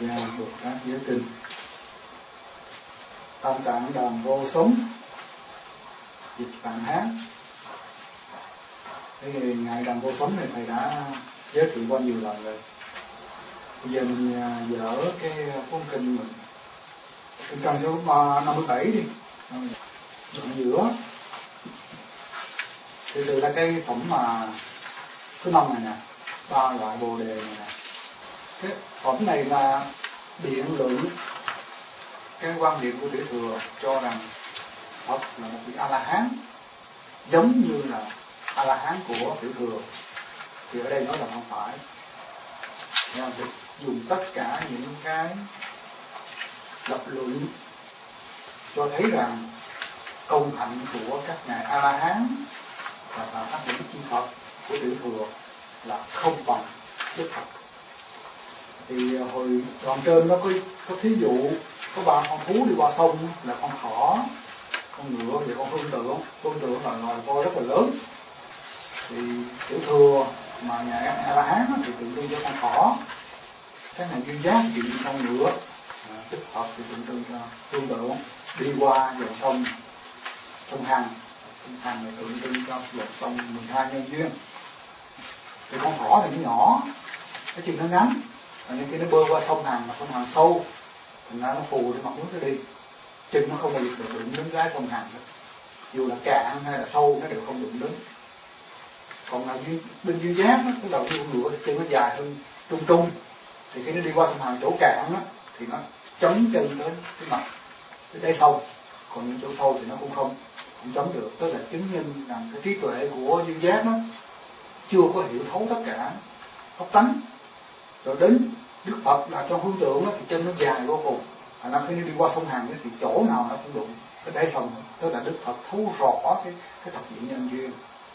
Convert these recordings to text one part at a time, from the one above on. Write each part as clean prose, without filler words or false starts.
Gia Bồ Tát Giới Kinh. Tam Tạng Đàm Vô Sống, dịch Phạn Hán. Cái ngài Đàm Vô Sống này thầy đã giới thiệu qua nhiều lần rồi. Bây giờ mình dỡ cái cuốn kinh mình, kinh trang số 57 đi, đoạn giữa. Thực sự là cái phẩm mà số 5 này nè, 3 loại bồ đề này nè. Cái phẩm này là biện luận cái quan điểm của Tiểu Thừa cho rằng Phật là một vị A-la-hán, giống như là A-la-hán của Tiểu Thừa. Thì ở đây nói là không phải. Nên phải dùng tất cả những cái lập luận cho thấy rằng công hạnh của các ngài A-la-hán và các vị chư Phật của Tiểu Thừa là không bằng Đức Phật. Thì hồi đoạn trên nó có thí dụ có 3 con thú đi qua sông là con thỏ, con ngựa và con hương tượng. Hương tượng là loài voi rất là lớn. Thì Tiểu Thừa mà nhà A-la-hán thì tượng trưng cho con thỏ, các ngài duyên giác thì tượng trưng con ngựa, Đức Phật thì tượng trưng cho hương tượng. Đi qua dòng sông Hằng, sông Hằng là tượng trưng cho dòng sông 12 nhân duyên. Thì con thỏ thì nó nhỏ, cái chân nó ngắn, nên khi nó bơi qua sông Hằng mà sông Hằng sâu, thành ra nó phù trên mặt nước nó đi, chân nó không bao giờ được đụng đến cái sông Hằng nữa. Dù là cạn hay là sâu nó đều không đụng đến. Còn là bên duyên giác đó, cái đầu con ngựa chân nó dài hơn trung, thì khi nó đi qua sông Hằng chỗ cạn đó, thì nó chống chân tới cái mặt cái đáy sông. Còn những chỗ sâu thì nó cũng không chống được. Tức là chứng minh rằng cái trí tuệ của duyên giác nó chưa có hiểu thấu tất cả pháp tánh. Rồi đến Đức Phật là trong hương tượng đó, thì chân nó dài vô cùng. Khi nó đi qua sông Hằng thì chỗ nào nó cũng đụng cái đáy sông. Tức là Đức Phật thấu rõ cái thập diện nhân duyên.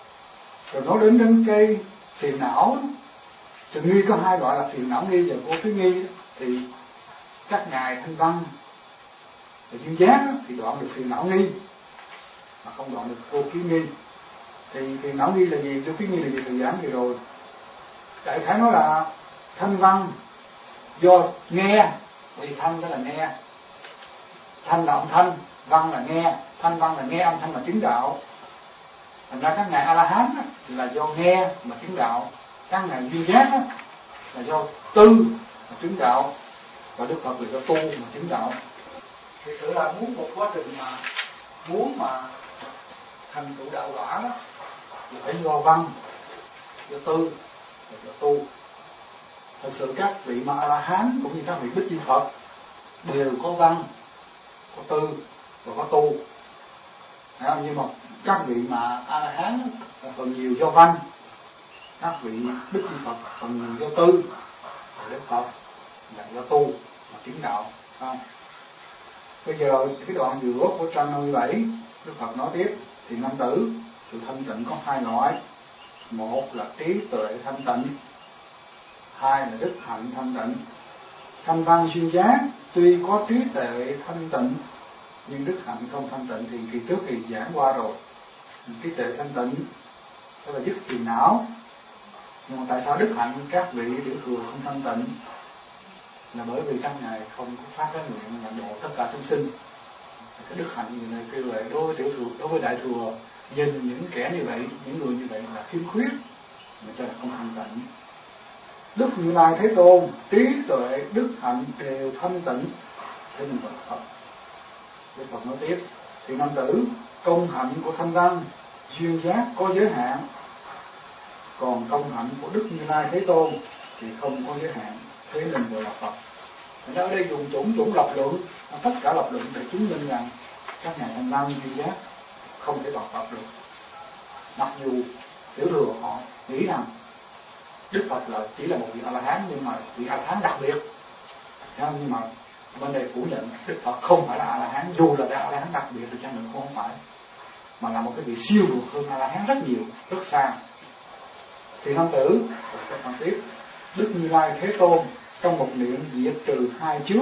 Rồi nói đến cái phiền não đó. Thì nghi có 2 loại là phiền não nghi và vô thí nghi đó. Thì các ngài Thanh Văn và duyên giác đó, thì đoạn được phiền não nghi mà không đoạn được vô thí nghi. Thì phiền não nghi là gì, vô thí nghi là gì, thầy giảng vừa rồi. Đại khái nói là Thanh Văn do nghe, vì thanh đó là nghe, thanh là âm thanh, văn là nghe, thanh văn là nghe âm thanh mà chứng đạo. Thành ra các ngài A-la-hán là do nghe mà chứng đạo, các ngài duyên giác là do tư mà chứng đạo, và Đức Phật là do tu mà chứng đạo. Thực sự là muốn một quá trình mà muốn mà thành tựu đạo quả đó thì phải do văn, do tư và do tu. Thật sự các vị mà A-la-hán cũng như các vị Bích Chi Phật đều có văn, có tư và có tu. Nhưng mà các vị mà A-la-hán phần nhiều do văn, các vị Bích Chi Phật phần nhiều do tư, và Đức Phật là do tu và chứng đạo. Bây giờ cái đoạn giữa của trang 57 Đức Phật nói tiếp: thì nam tử, sự thanh tịnh có 2 loại. Một là trí tuệ thanh tịnh, 2 là đức hạnh thanh tịnh. Thanh văn duyên giác tuy có trí tuệ thanh tịnh nhưng đức hạnh không thanh tịnh. Thì kỳ trước thì giảng qua rồi. Trí tuệ thanh tịnh sẽ là dứt phiền não. Nhưng mà tại sao đức hạnh các vị Tiểu Thừa không thanh tịnh? Là bởi vì các ngài không có phát cái nguyện là độ tất cả chúng sinh. Cái đức hạnh như này kêu là đối với Tiểu Thừa, đối với Đại Thừa, nhìn những kẻ như vậy, những người như vậy là khiếm khuyết, mà cho là không thanh tịnh. Đức Như Lai Thế Tôn trí tuệ đức hạnh đều thanh tịnh, thế mình gọi là Phật. Đức Phật nói tiếp: thì nam tử, công hạnh của thanh văn duyên giác có giới hạn, còn công hạnh của Đức Như Lai Thế Tôn thì không có giới hạn, thế mình gọi là Phật. Thành ra ở đây dùng chủng lập luận, tất cả lập luận để chứng minh rằng các ngài thanh văn duyên giác không thể bằng Phật được. Mặc dù Tiểu Thừa họ nghĩ rằng Đức Phật là chỉ là một vị A-la-hán, nhưng mà vị A-la-hán đặc biệt. Nhưng mà bên đây phủ nhận Đức Phật không phải là A-la-hán, dù là A-la-hán đặc biệt được chăng nữa cũng không phải, mà là một cái vị siêu vượt hơn A-la-hán rất nhiều, rất xa. Thì nam tử, các bạn tiếp: Đức Như Lai Thế Tôn trong một niệm diệt trừ 2 chướng.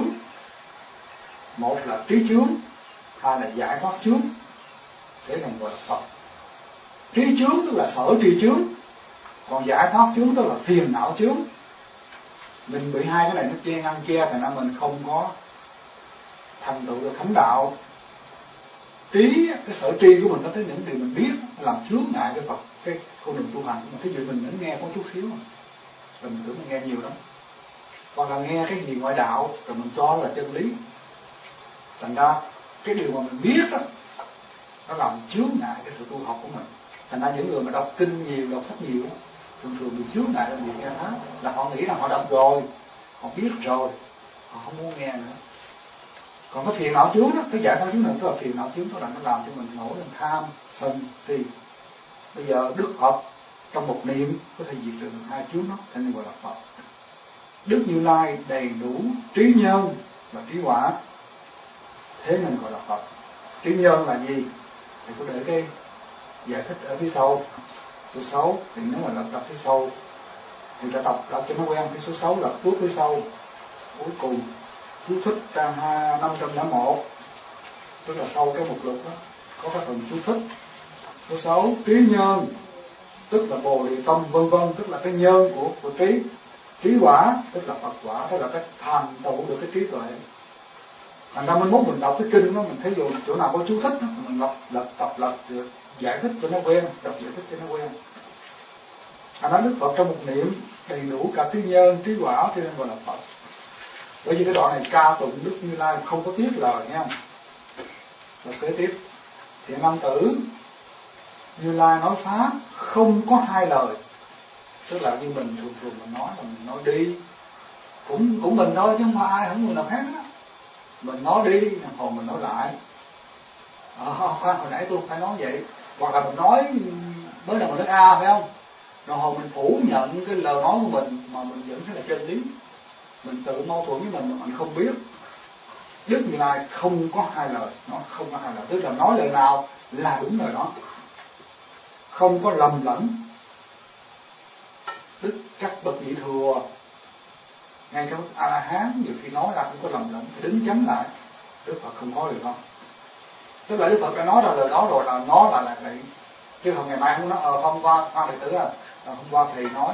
Một là trí chướng, 2 là giải thoát chướng, thế này gọi là Phật. Trí chướng tức là sở tri chướng, còn giải thoát chướng tức là phiền não chướng. Mình bị hai cái này nó che ngăn che, thành ra mình không có thành tựu được thánh đạo. Trí, cái sở tri của mình có tới những điều mình biết làm chướng ngại cái Phật, cái con đường tu hành của mình. Thí dụ mình đến nghe có chút xíu, mình tưởng mình nghe nhiều lắm, hoặc là nghe cái gì ngoại đạo rồi mình cho là chân lý. Thành ra cái điều mà mình biết đó, nó làm chướng ngại cái sự tu học của mình. Thành ra những người mà đọc kinh nhiều, đọc sách nhiều, thường bị chướng ngại là gì nghe hết, là họ nghĩ rằng họ đọc rồi, họ biết rồi, họ không muốn nghe nữa. Còn cái phiền não chướng đó, cái giải thoát chướng này tức là phiền não chướng, nó làm cho mình nổi lên tham, sân, si. Bây giờ Đức Phật trong một niệm có thể diệt được hai chướng đó, thành nên gọi là Phật. Đức Như Lai đầy đủ trí nhân và trí quả, thế nên gọi là Phật. Trí nhân là gì? Thì có để cái giải thích ở phía sau. Số 6 thì nếu mà đọc phía sau thì ta đọc cho nó quen. Cái số 6 là cuối phía sau, cuối cùng chú thích trang 501, tức là sau cái mục lục đó có cái phần chú thích. Số 6 trí nhân tức là bồ đề tâm vân vân, tức là cái nhân của trí. Trí quả tức là Phật quả, tức là cái thành tựu được cái trí tuệ. Thành ra mình đọc cái kinh đó, mình thấy dù chỗ nào có chú thích đó, mình tập lật được giải thích cho nó quen, đọc giải thích cho nó quen. Thành ra Đức Phật trong một niệm đầy đủ cả trí nhân, trí quả, cho nên gọi là Phật. Bởi vì cái đoạn này ca tụng Đức Như Lai không có tiếc lời nha. Và kế tiếp, thiện nam tử, Như Lai nói pháp không có hai lời. Tức là như mình thường mình nói là mình nói đi, cũng mình thôi chứ không phải ai, không người nào khác đó. Mình nói đi, hồi mình nói lại. Khoan, hồi nãy tôi phải nói vậy. Hoặc là mình nói, mới đầu mình nói A phải không? Rồi hồi mình phủ nhận cái lời nói của mình mà mình vẫn thấy là chân lý. Mình tự mâu thuẫn với mình mà mình không biết. Đức Như Lai không có hai lời, nó không có hai lời, tức là nói lời nào là đúng lời đó, không có lầm lẫn. Đức các bậc nhị thừa, ngay cả A La Hán nhiều khi nói ra không có lầm lẫn, phải đính chánh lại. Đức Phật không có điều đó. Tức là Đức Phật đã nói ra lời đó rồi là nó là vậy. Chứ không ngày mai không nói hôm qua Phan đệ tử hôm qua thầy nói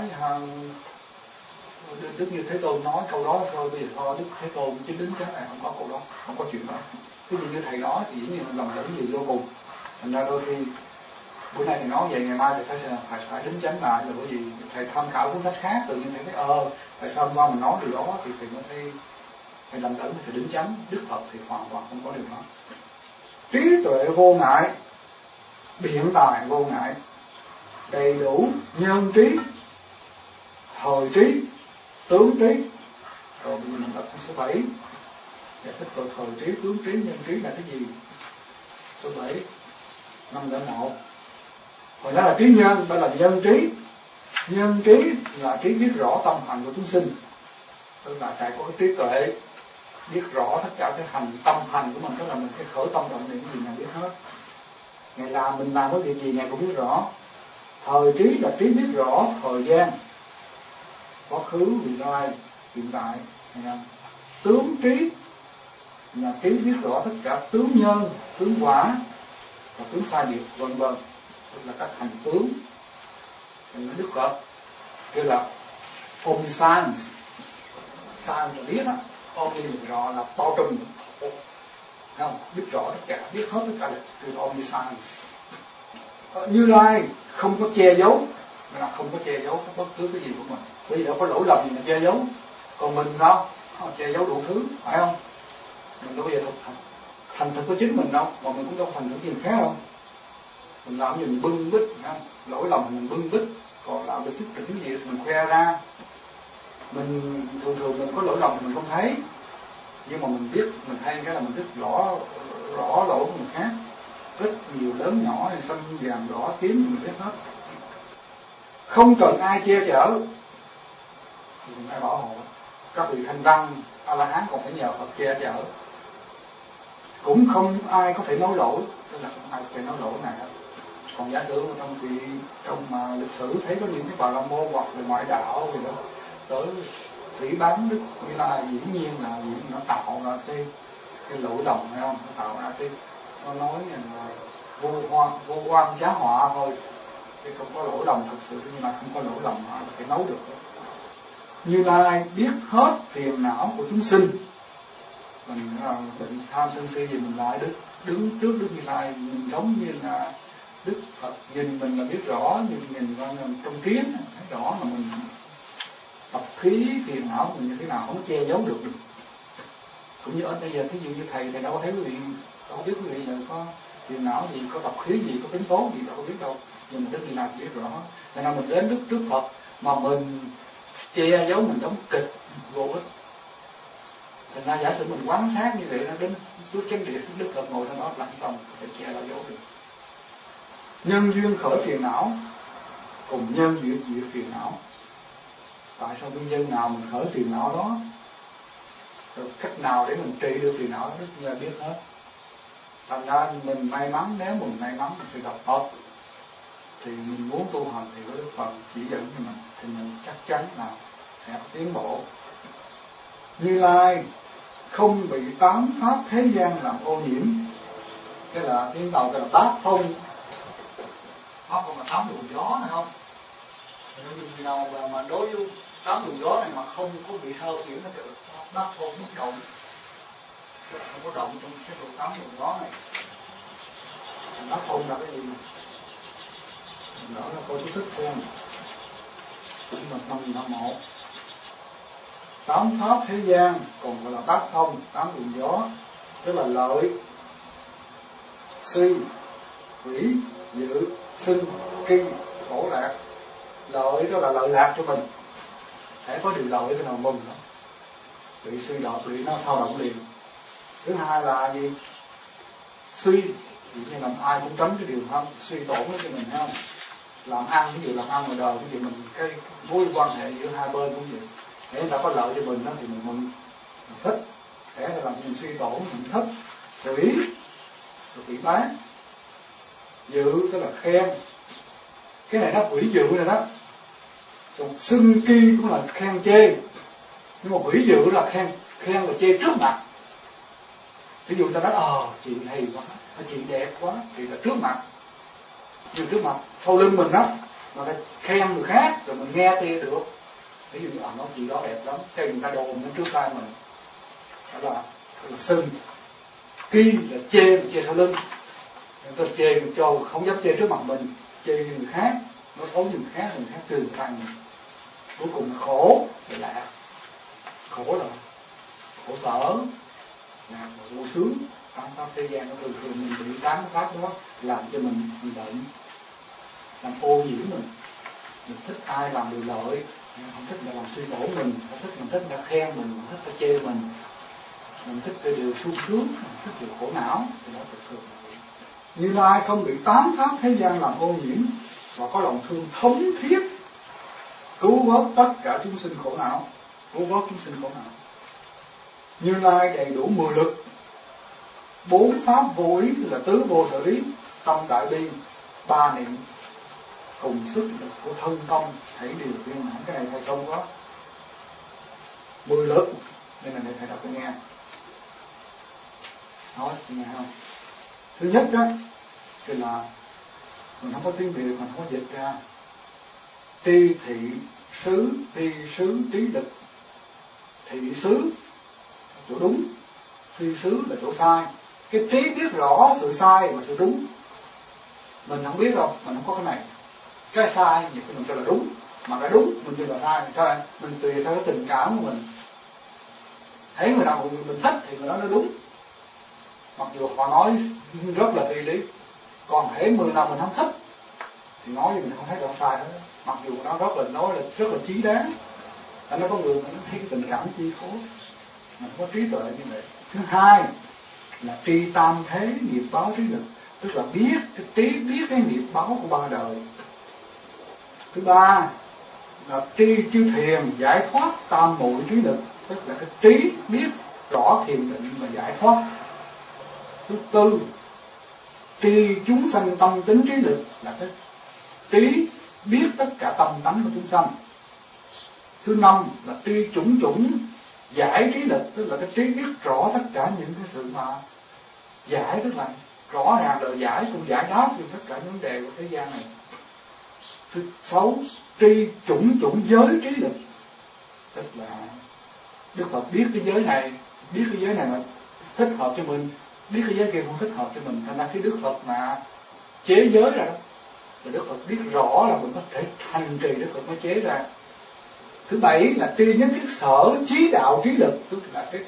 Đức Như Thế Tôn nói câu đó thôi, bây giờ thôi Đức Thế Tôn chứ đính chánh này không có câu đó, không có chuyện đó. Ví dụ như thầy nói thì dĩ nhiên mình lầm lẫn gì vô cùng. Thành ra đôi khi bữa nay thầy nói vậy, ngày mai thì phải đính chánh lại, là bởi vì thầy tham khảo cuốn sách khác, tự nhiên thầy thấy tại sao hôm qua mình nói điều đó thì thầy mới thấy thầy lầm lẫn, thầy đính chánh. Đức Phật thì hoàn toàn không có điều đó. Trí tuệ vô ngại, biện tài vô ngại, đầy đủ nhân trí, thời trí, tướng trí. Rồi bây giờ mình đọc số 7, giải thích về thời trí, tướng trí, nhân trí là cái gì. Số 7 501. Còn đó là trí nhân, đó là nhân trí. Nhân trí là trí biết rõ tâm hành của chúng sinh, tức là Ngài có cái trí tuệ biết rõ tất cả cái tâm hành của mình, tức là mình cái khởi tâm động niệm gì Ngài biết hết. Ngài làm mình làm cái việc gì Ngài cũng biết rõ. Thời trí là trí biết rõ thời gian, quá khứ, vị lai, hiện tại. Tướng trí là trí biết rõ tất cả tướng nhân, tướng quả và tướng sai biệt vân vân, tức là các hành tướng. Mình Đức Phật kêu là omniscience, science là biết á, omni mình rõ là bao trùm, không biết rõ tất cả, biết hết tất cả là từ omniscience. Như Lai không có che giấu, là không có che giấu bất cứ cái gì của mình. Bởi vì đâu có lỗi lầm gì mà che giấu. Còn mình sao? Che giấu đủ thứ, phải không? Mình đâu bao giờ thành thật của chính mình đâu, mà mình cũng đâu thành thật gì khác đâu. Mình làm gì mình bưng bít, không? Lỗi lầm mình bưng bít, còn làm được cái gì thì mình khoe ra. Mình thường mình có lỗi lầm mình không thấy, nhưng mà mình biết, mình hay cái là mình biết rõ lỗi của người khác, ít nhiều lớn nhỏ hay xanh vàng đỏ tím mình biết hết, không cần ai che chở, đừng ai bảo hộ. Các vị thanh tăng A La Hán còn phải nhờ Phật che chở, cũng không ai có thể nói lỗi, tức là không ai có thể nói lỗi này hết. Còn giả sử trong lịch sử thấy có những cái Bà La Môn hoặc là ngoại đạo gì đó tới phỉ báng Đức Như Lai, dĩ nhiên là nó tạo ra cái lỗi lầm, phải không? Nó tạo ra cái nó nói là vô oan giá họa thôi, chứ không có lỗi lầm thực sự. Nhưng mà không có lỗi lầm mà phải nấu được. Như Lai biết hết phiền não của chúng sinh. Mình định tham sân si gì mình lại đứng trước Đức Như Lai, mình giống như là Đức Phật nhìn mình là biết rõ, nhìn trong kiến thấy rõ là mình tập khí phiền não mình như thế nào, không che giấu được. Cũng như ở bây giờ, thí dụ như thầy đâu có thấy quý vị, đâu có biết quý vị là có phiền não gì, có tập khí gì, có tính toán gì, đâu có biết đâu, nhưng mà Đức Như Lai biết rõ. Cho nên mình đến trước Phật mà mình che giấu, mình đóng kịch vô ích. Thành ra giả sử mình quán sát như vậy, nó đến trước chánh điện Đức Phật ngồi trong đó lặng xong, phải che giấu được. Nhân duyên khởi phiền não cùng nhân duyên diệt phiền não. Tại sao nguyên nhân nào mình khởi phiền não đó, rồi cách nào để mình trị được phiền não đó, Đức Như Lai biết hết. Thành ra mình may mắn, nếu mình may mắn mình sẽ gặp Phật, thì mình muốn tu hành thì có Đức Phật chỉ dẫn cho mình, thì mình chắc chắn là sẽ tiến bộ. Như Lai không bị 8 pháp thế gian làm ô nhiễm. Cái là tiếng đầu cái là bát phong. Pháp phong là 8 luồng gió này không? Người nào mà đối với 8 luồng gió này mà không có bị sao xuyển nó được, bát phong bất động, không có động trong cái 8 luồng gió này. Bát phong là cái gì? Đó là cô chú thích xem. Nhưng mà tâm là một. 8 pháp thế gian còn gọi là bát phong, 8 luồng gió, tức là lợi, si, hỷ, dự, sinh, ki, khổ lạc. Lợi đó là lợi lạc cho mình, hãy có điều lợi cái nào mừng đó. Bị suy đọt, bị nó sao động liền. Thứ hai là gì? Suy, thì như làm ai cũng tránh cái điều không suy tổn đó cho mình, thấy không? Làm ăn, ví dụ làm ăn ngoài đời, ví dụ mình cái mối quan hệ giữa hai bên cũng vậy. Để người ta có lợi cho mình đó thì mình mừng, mình thích. Để người ta làm mình suy tổn mình thích. Hủy, rồi bị bán. Dự tức là khen. Cái này nó hủy dự này đó. Còn xưng ki cũng là khen chê. Nhưng mà hủy dự là khen và chê trước mặt. Ví dụ người ta nói chị hay quá, chị đẹp quá, thì là trước mặt. Nhưng trước mặt sau lưng mình đó, mà ta khen người khác rồi mình nghe tia được. Ví dụ như nói chị đó đẹp lắm, cái người ta đồn đến trước tay mình, đó là xưng. Ki là chê sau lưng, người ta chê mình cho không dám chê trước mặt mình, chê người khác, nói xấu người khác trừ tay mình. Cuối cùng là khổ là lạc. Khổ là khổ sở, là vui sướng. 8 pháp thế gian nó thường mình bị 8 pháp đó làm cho mình bệnh, làm ô nhiễm mình. Mình thích ai làm điều lợi, không thích là làm suy tổn mình thích là khen mình thích là chê mình thích cái điều sung sướng, mình thích điều khổ não, thì đó thường. Như Lai không bị 8 pháp thế gian làm ô nhiễm và có lòng thương thống thiết, cứu vớt tất cả chúng sinh khổ não, Như Lai đầy đủ 10 lực, 4 pháp vô ý là tứ vô sở ý, tâm đại bi, 3 niệm, cùng sức lực của thân tâm thể điều viên mãn. Cái này thầy không có 10 lực nên là để thầy đọc cho nghe. Nói nghe không? Thứ nhất đó thì là mình không có tiếng Việt, mình không có dịch ra. Tri thị xứ, tri xứ trí lực. Thị xứ chỗ đúng, tri xứ là chỗ sai. Cái trí biết rõ sự sai và sự đúng. Mình không biết đâu, mình không có cái này. Cái sai thì mình cho là đúng, mà cái đúng mình cho là sai. Sao mình tùy theo cái tình cảm của mình. Thấy người nào mình thích thì người đó nó đúng, mặc dù họ nói rất là phi lý. Còn thấy người nào mình không thích thì nói gì mình không thấy là sai hết, mặc dù nó nói là rất là chí đáng. Nó có người mình thấy cái tình cảm chi phối, mình có trí tuệ như vậy. Thứ hai là tri tam thế nghiệp báo trí lực, tức là biết cái trí, biết cái nghiệp báo của ba đời. Thứ ba là tri chư thiền giải thoát tam muội trí lực, tức là cái trí biết rõ thiền định và giải thoát. Thứ tư tri chúng sanh tâm tính trí lực, là cái trí biết tất cả tâm tánh của chúng sanh. Thứ năm là tri chủng chủng giải trí lực, tức là cái trí biết rõ tất cả những cái sự mà giải, tức là rõ ràng lời giải cũng giải đáp được tất cả những vấn đề của thế gian này. Thứ sáu tri chủng chủng giới trí lực, Tức là Đức Phật biết cái giới này mà thích hợp cho mình, biết cái giới kia không thích hợp cho mình. Thành ra khi Đức Phật mà chế giới ra đó, thì Đức Phật biết rõ là mình có thể hành trì, Đức Phật mới chế ra. Thứ bảy là tri nhất thiết sở trí đạo trí lực, tức là cái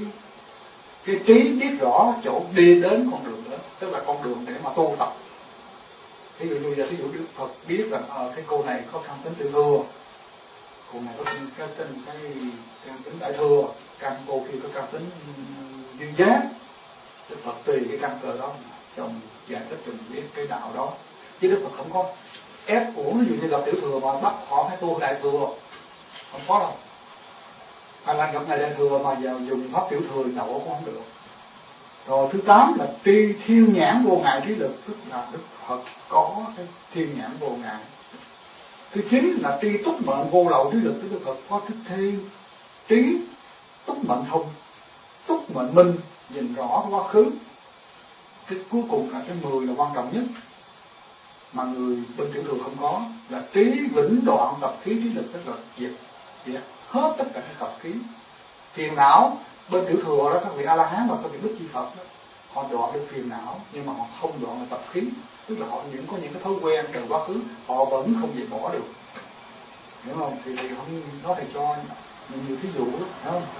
trí biết rõ chỗ đi đến con đường đó, tức là con đường để mà tu tập. Ví dụ như ví dụ Đức Phật biết là cái cô này có căn tính tự thừa, cô này có cái tính đại thừa, căn cô kia có căn tính duyên giác. Đức Phật tùy cái căn cơ đó chồng giải thích cho mình biết cái đạo đó, chứ Đức Phật không có ép uổng. Ví dụ như gặp tiểu thừa mà bắt họ phải tu đại thừa, không có đâu. Hay là gặp ngày đại thừa mà giờ dùng pháp tiểu thừa đậu cũng không được. Rồi thứ 8 là tri thiên nhãn vô ngại trí lực, tức là Đức Phật có cái thiên nhãn vô ngại. Thứ 9 là tri túc mệnh vô lậu trí lực, tức Đức Phật có thức thi trí túc mệnh thông, túc mệnh minh, nhìn rõ quá khứ. Cái cuối cùng là cái 10 là quan trọng nhất mà người bên tiểu thừa không có, là trí vĩnh đoạn tập khí trí lực, tức là diệt hết tất cả các tập khí phiền não. Bên tiểu thừa đó các vị A La Hán và các vị Bích Chi Phật đó, họ đoạn được phiền não nhưng mà họ không đoạn được tập khí, tức là họ có những cái thói quen từ quá khứ họ vẫn không dẹp bỏ được, hiểu không? Thì không có thể cho nhiều thí dụ đó, hiểu không?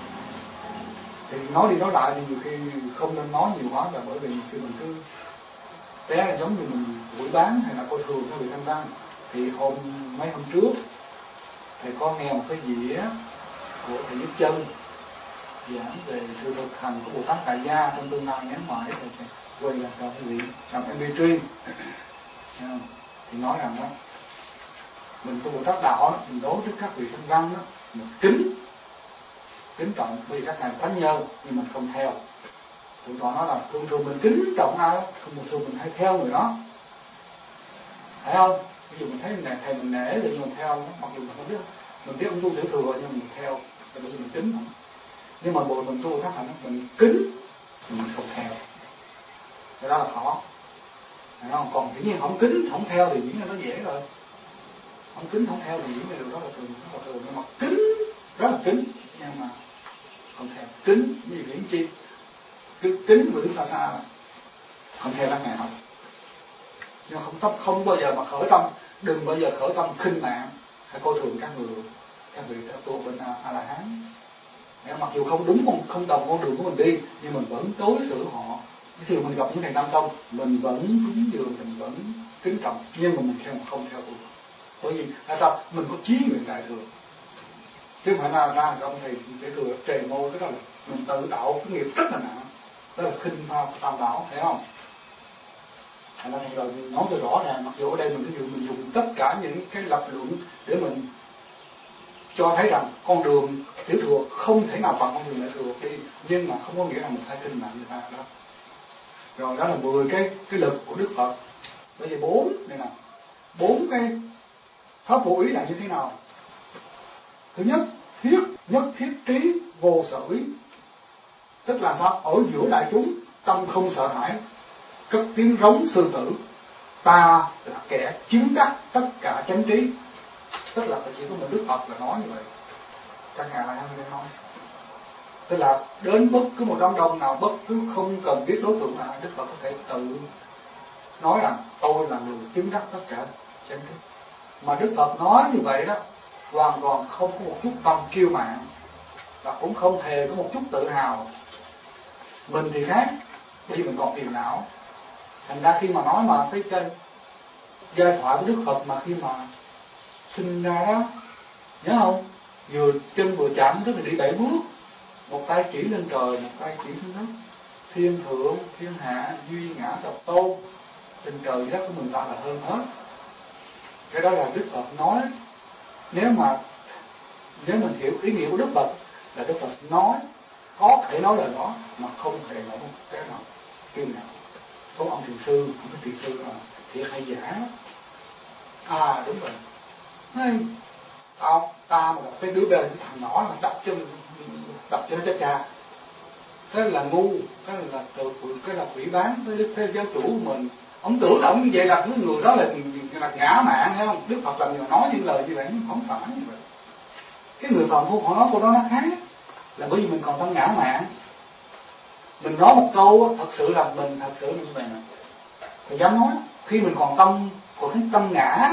Thì nói đi nói lại thì nhiều khi không nên nói nhiều quá, là bởi vì nhiều khi mình cứ té giống như mình buổi bán hay là coi thường các vị thanh văn. Thì mấy hôm trước thầy có nghe một cái dĩa của thầy Nhất Chân giảng về sự thực hành của Bồ Tát Tại Gia trong tương lai ngắn mãi, thầy sẽ quay lại cho quý vị trong MP3. Thì nói rằng đó, mình tu Bồ Tát đạo đó, mình đối với các vị thanh văn đó, mình kính trọng vì các ngài thánh nhân, nhưng mình không theo. Tụi họ nói là thường mình kính trọng ai đó, thường mình hay theo người đó, phải không? Ví dụ mình thấy thầy mình nể thì mình theo, mặc dù mình biết ông tu tiểu thừa nhưng mình theo, tại vì mình kính không. Nhưng mà bộ mình tu các hành mình kính, mình không theo, cái đó là khó, phải không? Còn tự nhiên không kính không theo thì diễn là nó dễ rồi. Không kính không theo thì diễn là điều đó là thường, nhưng mà kính rất là kính nhưng mà không theo. Kính như hiển chi, cứ kính mà đứng xa xa rồi không theo các ngài học. Nhưng mà không bao giờ mà khởi tâm, đừng bao giờ khởi tâm khinh mạng hay coi thường các vị tu bên A La Hán. Mặc dù không đúng, không đồng con đường của mình đi, nhưng mình vẫn đối xử họ. Khi mình gặp những thầy Nam Tông, mình vẫn cúng dường, mình vẫn kính trọng, nhưng mà mình không theo tu. Bởi vì tại sao? Mình có chí nguyện đại thừa, chứ không phải là ra ông thầy đại thừa trề môi, cái đó là mình tự tạo cái nghiệp rất là nặng, đó là khinh tam bảo, thấy không? Thành ra thầy rồi nói cho rõ ràng, mặc dù ở đây mình dùng tất cả những cái lập luận để mình cho thấy rằng con đường tiểu thừa không thể nào bằng con đường đại thừa đi, nhưng mà không có nghĩa là mình phải khinh nặng người ta đó. Rồi đó là 10 cái lực của Đức Phật. Bây giờ 4 này nè, 4 cái pháp vô ý là như thế nào? Thứ nhất, nhất thiết trí vô sở ý, tức là sao? Ở giữa đại chúng tâm không sợ hãi, cất tiếng rống sư tử, ta là kẻ chứng đắc tất cả chánh trí. Tức là chỉ có mình Đức Phật là nói như vậy, các ngài lại không nói. Tức là đến bất cứ một đám đông nào, bất cứ không cần biết đối tượng nào, Đức Phật có thể tự nói rằng tôi là người chứng đắc tất cả chánh trí. Mà Đức Phật nói như vậy đó, hoàn toàn không có một chút tâm kiêu mạn, và cũng không hề có một chút tự hào. Mình thì khác, bởi vì mình còn phiền não. Thành ra khi mà nói mà cái giai thoại của Đức Phật mà khi mà sinh ra đó, nhớ không? Chân vừa chạm tức là đi 7 bước, một tay chỉ lên trời, một tay chỉ xuống đất. Thiên thượng, thiên hạ, duy ngã độc tôn, trên trời đất của mình ta là hơn hết. Cái đó là Đức Phật nói. Nếu mình hiểu ý nghĩa của Đức Phật là Đức Phật nói, có thể nói lời đó mà không thể nói một cái nào kiêu ngạo. Có ông thiền sư, ông cái thiền sư là thiệt hay giả. Đúng rồi. Ta mà cái đứa bên thằng nhỏ mà đập cho nó chết cha, cái là ngu, cái là quỷ bán với giáo chủ của mình. Ông tưởng là ông như vậy là cái người đó là ngã mạn, thấy không? Đức Phật làm gì mà nói những lời như vậy, không phải như vậy. Cái người phạm phu họ nói câu đó nó khác, là bởi vì mình còn tâm ngã mạn. Mình nói một câu thật sự là mình thật sự là như vậy nè, mình dám nói khi mình còn tâm ngã,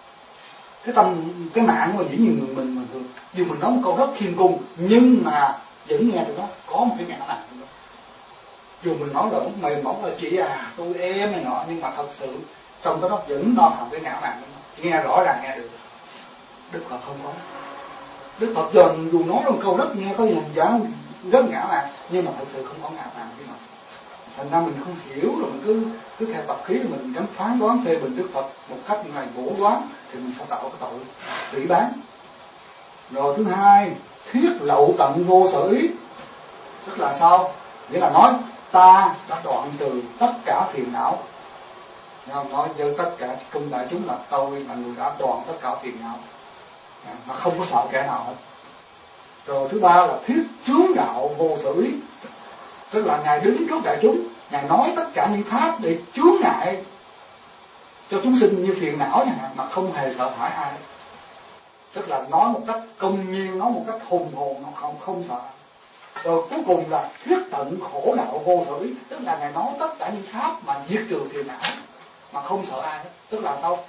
cái mạng mà dĩ nhiên mình thường dù mình nói một câu rất khiêm cung nhưng mà vẫn nghe được đó có một cái ngã mạng đó. Dù mình nói là mềm mỏng là chị tôi em này nọ, nhưng mà thật sự trong cái đó vẫn no hàm cái ngã mạng đó. Nghe rõ ràng nghe được. Đức Phật không có. Đức Phật dù nói một câu rất nghe có hình dáng rất ngã mạng, nhưng mà thật sự không có ngã mạng chứ mà. Thành ra mình không hiểu rồi mình cứ theo tập khí mình dám phán đoán phê bình Đức Phật một cách như này vũ đoán thì mình sẽ tạo cái tội phỉ báng. Rồi thứ hai, thiết lậu tận vô sở ý, tức là sao? Nghĩa là nói ta đã đoạn trừ tất cả phiền não. Nói với tất cả trung đại chúng là tôi là người đã đoạn tất cả phiền não, mà không có sợ kẻ nào hết. Rồi thứ ba là thuyết chướng đạo vô sở ý, tức là Ngài đứng trước đại chúng, Ngài nói tất cả những pháp để chướng ngại cho chúng sinh như phiền não chẳng hạn, mà không hề sợ hãi ai. Tức là nói một cách công nhiên, nói một cách hùng hồn, không sợ. Rồi cuối cùng là thuyết tận khổ đạo vô sở ý, tức là Ngài nói tất cả những pháp mà diệt trừ phiền não mà không sợ ai hết. Tức là sao?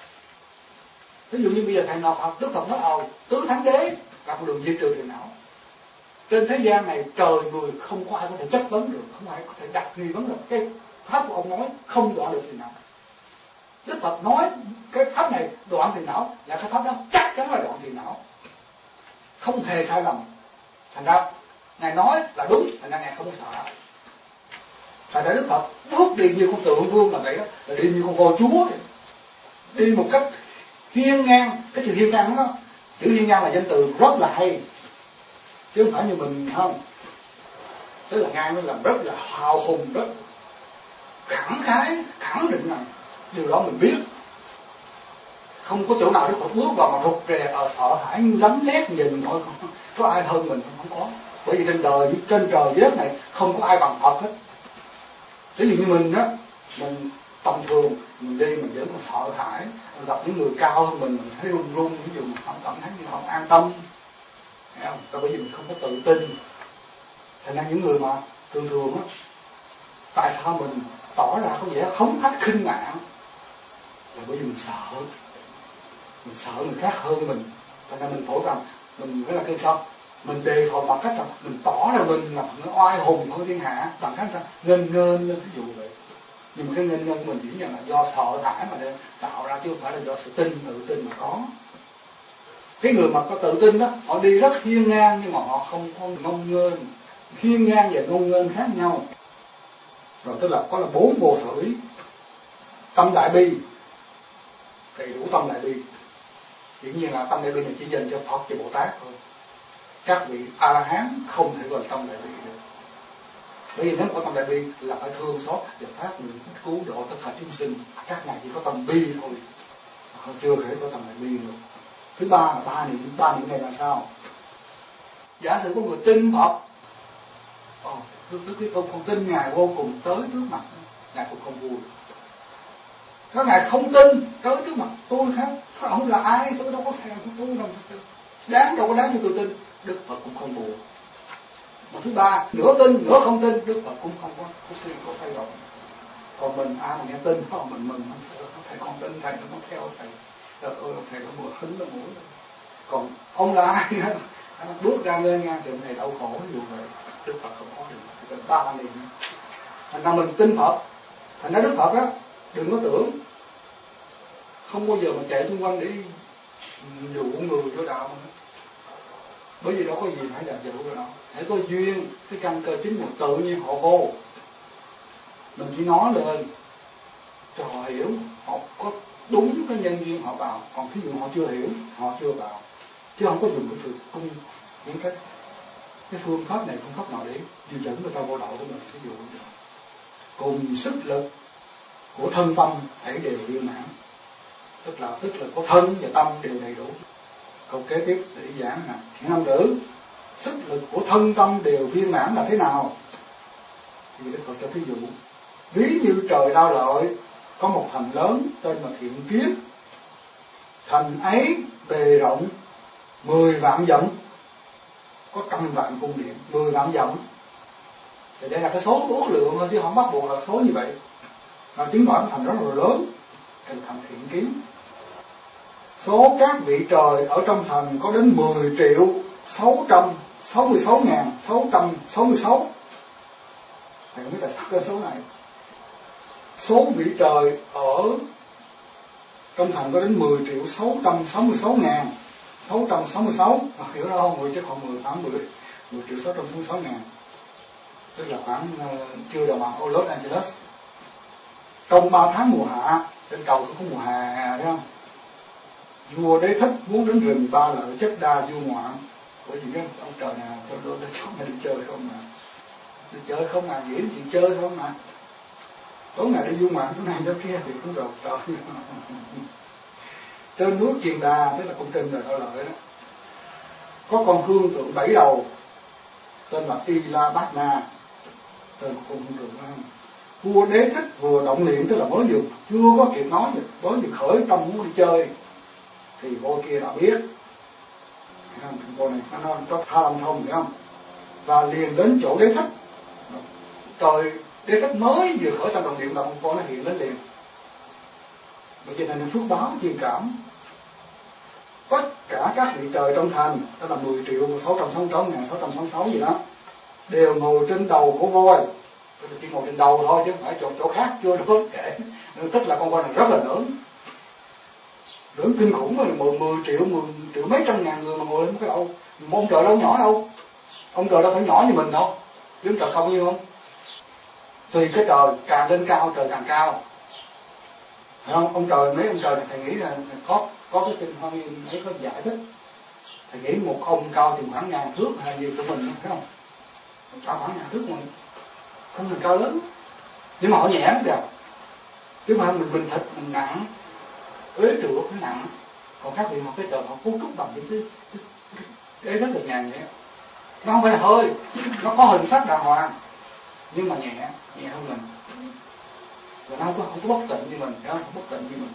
Ví dụ như bây giờ thầy nào học Đức Phật nói tứ thánh đế là con đường diệt trừ phiền não. Trên thế gian này trời người không có ai có thể chất vấn được, không ai có thể đặt nghi vấn được cái pháp của ông nói không đoạn được phiền não. Đức Phật nói cái pháp này đoạn phiền não là cái pháp đó chắc chắn là đoạn phiền não, không hề sai lầm. Thành ra Ngài nói là đúng, thành ra Ngài không sợ. Thành ra Đức Phật bước đi như con tượng vương là vậy đó, là đi như con voi chúa vậy. Đi một cách hiên ngang. Cái chữ hiên ngang đó, chữ hiên ngang là danh từ rất là hay, chứ không phải như mình không. Tức là ngang nó làm rất là hào hùng, rất khẳng khái, khẳng định rằng điều đó mình biết. Không có chỗ nào Đức Phật bước vào mà rụt rè sợ hãi lấm lét nhìn thôi, có ai hơn mình không có. Bởi vì trên trời dưới đất này không có ai bằng Phật hết. Ví dụ như mình á, mình tầm thường mình đi mình vẫn còn sợ hãi, mình gặp những người cao hơn mình thấy run run, ví dụ mình không cảm thấy như không an tâm, thấy không? Bởi vì mình không có tự tin. Thành ra những người mà thường á, tại sao mình tỏ ra có vẻ hống hách khinh mạng là bởi vì mình sợ người khác hơn mình. Thành ra mình phổ rằng mình phải là cái sao, mình đề phòng bằng cách là mình tỏ ra mình là oai hùng hơn thiên hạ bằng cách sao ngên lên ví dụ vậy. Nhưng mà cái ngên của mình chỉ là do sợ hãi mà nên tạo ra, chứ không phải là do sự tự tin mà có. Cái người mà có tự tin đó, họ đi rất hiên ngang nhưng mà họ không có ngông nghênh. Hiên ngang và ngông nghênh khác nhau. Rồi tức là có là 4 vô sở ý. Tâm đại bi, đầy đủ tâm đại bi. Dĩ nhiên là tâm đại bi này chỉ dành cho Phật và Bồ Tát thôi. Các vị A-la-hán không thể gọi tâm đại bi được. Bởi vì nếu có tâm đại bi là phải thương xót và phát nguyện cứu độ tất cả chúng sinh. Các ngài chỉ có tâm bi thôi, họ chưa thể có tâm đại bi được. Thứ ba là ba niệm này là sao? Giả sử có người tin Phật, tôi không tin ngài vô cùng tới trước mặt, ngài cũng không vui. Các ngài không tin tới trước mặt tôi khác, ông là ai tôi đâu có thèm, tôi đâu có đáng cho tôi tin. Đức Phật cũng không buồn. Mà thứ ba, nửa tin nửa không tin, Đức Phật cũng không có thay đổi. Còn mình mà nghe tin không, mình mừng thầy con tin thầy nó theo thầy, thầy nó vừa hứng nó mũi. Còn ông là ai bước ra lên ngang trường này đau khổ nhiều vậy, Đức Phật không có điều ba niệm. Thành ra mình tin Phật, thành ra Đức Phật á đừng có tưởng, không bao giờ mà chạy xung quanh để dụ người vô đạo nữa. Bởi vì đâu có gì phải là dụ rồi đâu. Hãy có duyên, cái căn cơ chính mình tự nhiên họ vô. Mình chỉ nói lên cho họ hiểu, họ có đúng cái nhân duyên họ vào. Còn ví dụ họ chưa hiểu, họ chưa vào. Chứ không có dùng cái sự cung những cái phương pháp này, phương pháp nào để điều chỉnh người ta vô đạo của mình. Ví dụ cùng sức lực của thân tâm thể đều viên mãn. Tức là sức lực của thân và tâm đều đầy đủ. Câu kế tiếp để giảng là nam tử, sức lực của thân tâm đều viên mãn là thế nào? Thì Đức Phật cho ví dụ, ví như trời Đao Lợi có một thành lớn tên là Thiện Kiếp. Thành ấy bề rộng 10 vạn dặm, có 100 vạn cung điện, 10 vạn dặm. Thì đây là cái số ước lượng thôi chứ không bắt buộc là số như vậy. Nó chứng tỏ cái thành rất là lớn, thành Thiện Kiến. Số các vị trời ở trong thành có đến 10.666.666. Thầy không biết tại sao cái số này. Số vị trời ở trong thành có đến 10.666.666. Hiểu đó không? 10 chứ còn 10.666.000. Tức là khoảng chưa đầu bằng Los Angeles. Trong 3 tháng mùa hạ, trên cầu cũng có mùa hè, thấy không? Vua Đế Thích muốn đến rừng Ba Lợi Chất Đa du ngoạn. Bởi vì ông trời nào cho nó cho mày đi chơi không mà. Đi chơi không mà, diễn chuyện chơi không mà. Tối ngày đi du ngoạn chỗ này chỗ kia thì cũng được trời. Trên núi Kiền Đà, tức là công trình rồi Đạo Lợi đó, có con hương tượng 7 đầu tên là Ila Bát Na, tên của con hương tượng đó. Vua Đế Thích vừa động niệm, tức là mới vừa chưa có kịp nói gì, mới vừa khởi tâm muốn đi chơi thì cô kia đã biết. Cô này nó có tha lâm thông, hiểu không? Và liền đến chỗ Đế Thích. Trời, Đế Thích mới vừa khởi tâm động niệm là con nó hiện đến liền. Bởi vì này phước báo chuyên cảm. Tất cả các vị trời trong thành, đó là 10.666.666 gì đó, đều ngồi trên đầu của voi. Chỉ ngồi trên đầu thôi chứ không phải chỗ khác chưa được kể. Tức là con voi này rất là lớn. Lớn kinh khủng rồi, 10 triệu mấy trăm ngàn người mà ngồi lên cái đầu. Ông trời đâu nhỏ đâu. Ông trời đâu phải nhỏ như mình đâu. Chứ trời không như không. Tùy cái trời càng lên cao trời càng cao. Thấy không? Ông trời, mấy ông trời này thầy nghĩ là có cái kinh Hoa Nghiêm ấy có giải thích. Thầy nghĩ một ông cao thì khoảng 1000 thước hay nhiều của mình, thấy không? Cao khoảng 1000 thước mình. Không mình cao lớn. Nhưng mà họ nhẹ lắm kìa. Chứ mà mình thịt, mình nặng, ế trượt nó nặng. Còn các vị học cái trời họ cấu trúc bằng cái rất là nhàn vậy. Nó không phải là hơi, nó có hình sắc đàng hoàng, nhưng mà nhẹ hơn mình. Và nó không có bất tịnh như mình, nó không bất tịnh như mình.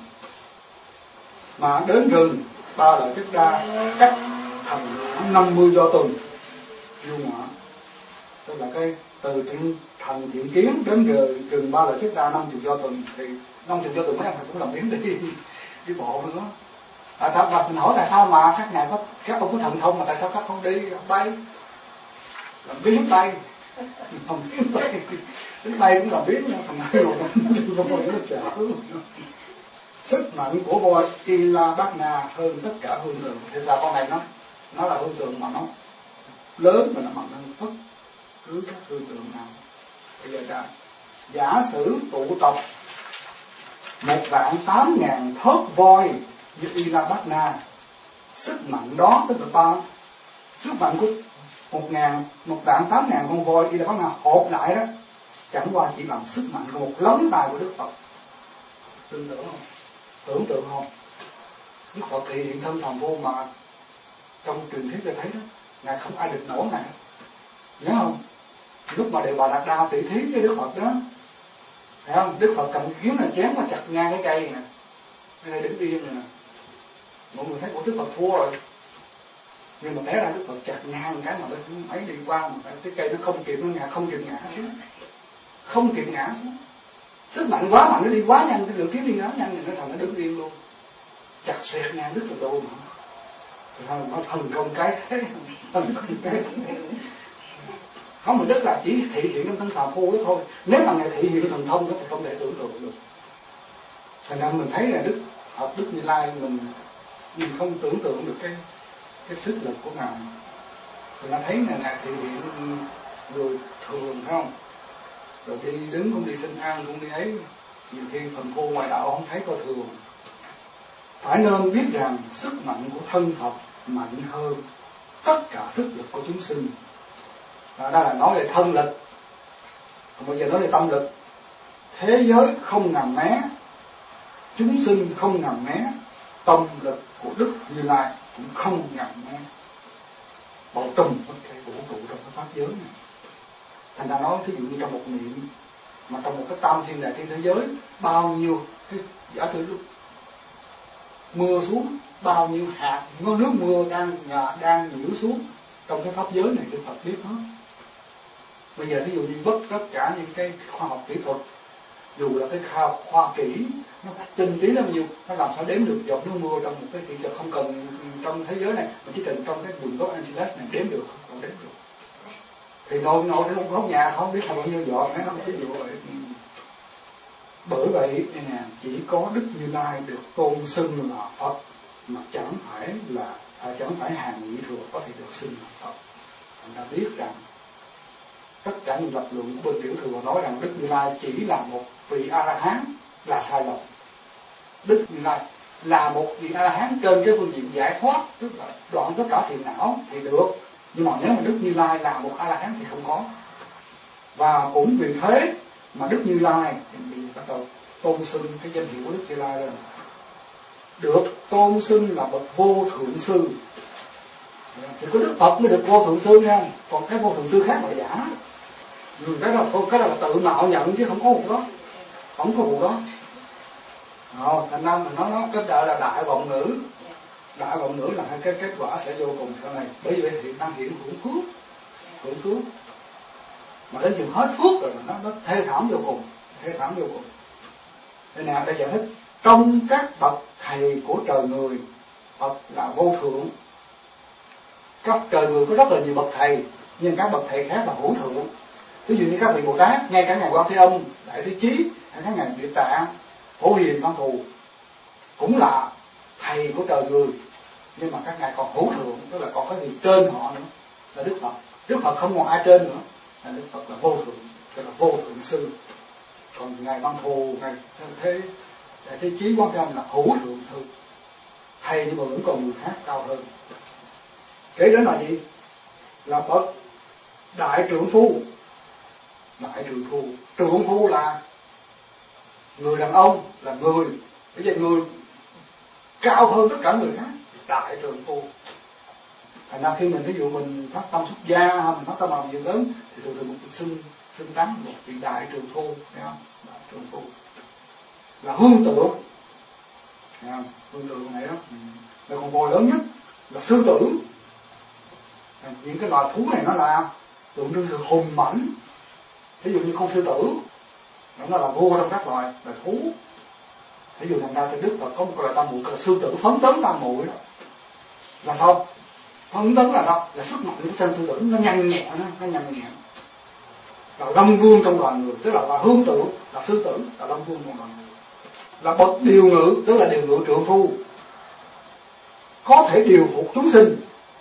Mà đến rừng Ba Lợi Chất Đa cách thành 50 do tuần du ngoạn. Tức là cái từ thành Thiện Kiến đến rừng Ba Lợi Chất Đa 50 do tuần, thì 50 do tuần mấy ông cũng làm biến đi bộ nữa. Mình hỏi tại sao mà các ông có thần thông mà tại sao các không đi bay, làm biến bay, không biến bay, đến bay cũng làm biến nha, thằng này rồi nó trả. Sức mạnh của voi Ila Bát Na hơn tất cả hương tượng. Thì là con này nó là hương tượng mà nó lớn và nó mạnh hơn tất cứ các hương tượng nào. Bây giờ giả sử tụ tập 1.800.000 thớt voi như Ila Bát Na, sức mạnh đó tức là sức mạnh của 1.800.000 con voi Ila Bát Na họp lại đó chẳng qua chỉ bằng sức mạnh của một lóng tay của Đức Phật. Tưởng tượng không? Tưởng tượng không? Đức Phật thị hiện thân phàm vô mà trong truyền thuyết tôi thấy đó, ngài không ai địch nổi ngài. Nhớ không? Lúc mà Đề Bà Đạt Đa tỷ thí với Đức Phật đó, thấy không? Đức Phật cầm kiếm là chém mà chặt ngang cái cây nè, cái này đứng yên nè. Mọi người thấy của Đức Phật thua rồi, nhưng mà té ra Đức Phật chặt ngang cái mà ấy đi qua mà cái cây nó không kịp, nó không kịp ngã xuống, không kịp ngã xuống. Sức mạnh quá mạnh, nó đi quá nhanh, cái lượng kiếm đi quá nhanh thì nó thành nó đứng yên luôn, chặt xẹt ngang đứt rồi đâu mà. Nó thần công cái thế, thần công cái không, mà Đức là chỉ thị hiện trong thân phàm phu đó thôi. Nếu mà ngài thị hiện thần thông đó thì không thể tưởng tượng được. Thành ra mình thấy là Đức Như Lai mình không tưởng tượng được cái sức lực của ngài. Thì nó thấy là ngài thị hiện người thường, phải không? Rồi đi đứng cũng đi xin ăn cũng đi ấy, nhiều khi phần phu ngoài đạo không thấy coi thường. Phải nên biết rằng sức mạnh của thân Phật mạnh hơn tất cả sức lực của chúng sinh. Đó là nói về thân lực. Còn bây giờ nói về tâm lực. Thế giới không ngằm né, chúng sinh không ngằm né, tâm lực của Đức Như Lai cũng không ngằm né. Bao trùm tất cả vũ trụ trong cái pháp giới này. Thành ra nói thí dụ như trong một niệm, mà trong một cái tam thiên đại thiên thế giới, bao nhiêu cái giả sử lúc mưa xuống, bao nhiêu hạt nước mưa đang nhiễu xuống, trong cái pháp giới này Đức Phật biết hết. Bây giờ ví dụ như tất cả những cái khoa học kỹ thuật, dù là cái khoa kỹ nó tinh tí lắm, nhiều nó làm sao đếm được giọt nước mưa trong một cái thị trường, không cần trong thế giới này mà chỉ cần trong cái vùng gốc Angeles này đếm được, không đếm được. Thì nội trong một góc nhà không biết là bao nhiêu giọt, nó ví dụ vậy. Bởi vậy nè, chỉ có Đức Như Lai được tôn xưng là Phật, mà chẳng phải hàng nhị thừa có thể được xưng là Phật. Chúng ta biết rằng tất cả những lập luận của bên tiểu thừa nói rằng Đức Như Lai chỉ là một vị A-la-hán là sai lầm. Đức Như Lai là một vị A-la-hán trên cái phương diện giải thoát, tức là đoạn tất cả phiền não thì được, nhưng mà nếu mà Đức Như Lai là một A-la-hán thì không có. Và cũng vì thế mà Đức Như Lai thì bắt đầu tôn xưng cái danh hiệu của Đức Như Lai lên, được tôn xưng là bậc vô thượng sư. Thì có Đức Phật mới được vô thượng sư nha, còn cái vô thượng sư khác là giả. Cái đó là tự mạo nhận chứ không có vụ đó, không có vụ đó. Thành ra mình nói cái đó là đại vọng ngữ. Đại vọng ngữ là cái kết quả sẽ vô cùng sau này. Bởi vì hiện đang hiện hưởng phước, mà đến chừng hết phước rồi nó thê thảm vô cùng, Đây nè, đây giải thích trong các bậc thầy của trời người, Phật là vô thượng. Các trời người có rất là nhiều bậc thầy, nhưng các bậc thầy khác là hữu thượng. Ví dụ như các vị Bồ Tát, ngay cả ngài Quan Thế Âm, Đại Thế Chí, hay các ngài Địa Tạng, Phổ Hiền, Văn Thù cũng là thầy của trời người, nhưng mà các ngài còn hữu thượng, tức là còn có gì trên họ nữa, là Đức Phật. Đức Phật không còn ai trên nữa, là Đức Phật là vô thượng, tức là vô thượng sư. Còn ngài Văn Thù, ngài Đại Thế Chí, Quan Thế Âm là hữu thượng sư, thầy nhưng mà vẫn còn người khác cao hơn. Kế đến là gì? Là bậc đại trượng phu. Trượng phu là người đàn ông, là người, bây giờ người cao hơn tất cả người khác, đại trượng phu. Thành ra khi mình ví dụ mình phát tâm xuất gia, mình phát tâm làm việc lớn thì thường mình xưng tán một vị đại trượng phu, thấy không? Đại trượng phu là hương tượng, thấy không? Hương tượng này đó. Là con voi lớn nhất là sư tử. Những cái loài thú này nó là tượng trưng sự hùng mãnh. Ví dụ như con sư tử, nó là vua trong các loài thú. Ví dụ thành ra thì Đức Phật có một loài tam muội là sư tử phấn tấn tam muội đó. Là sao? Phấn tấn là sao? Là sức mạnh của chân sư tử, nó nhanh nhẹn, là lâm vương trong đoàn người, tức là hương tượng, là sư tử, là lâm vương trong đoàn người. Là bậc điều ngự, tức là điều ngự trượng phu, có thể điều phục chúng sinh.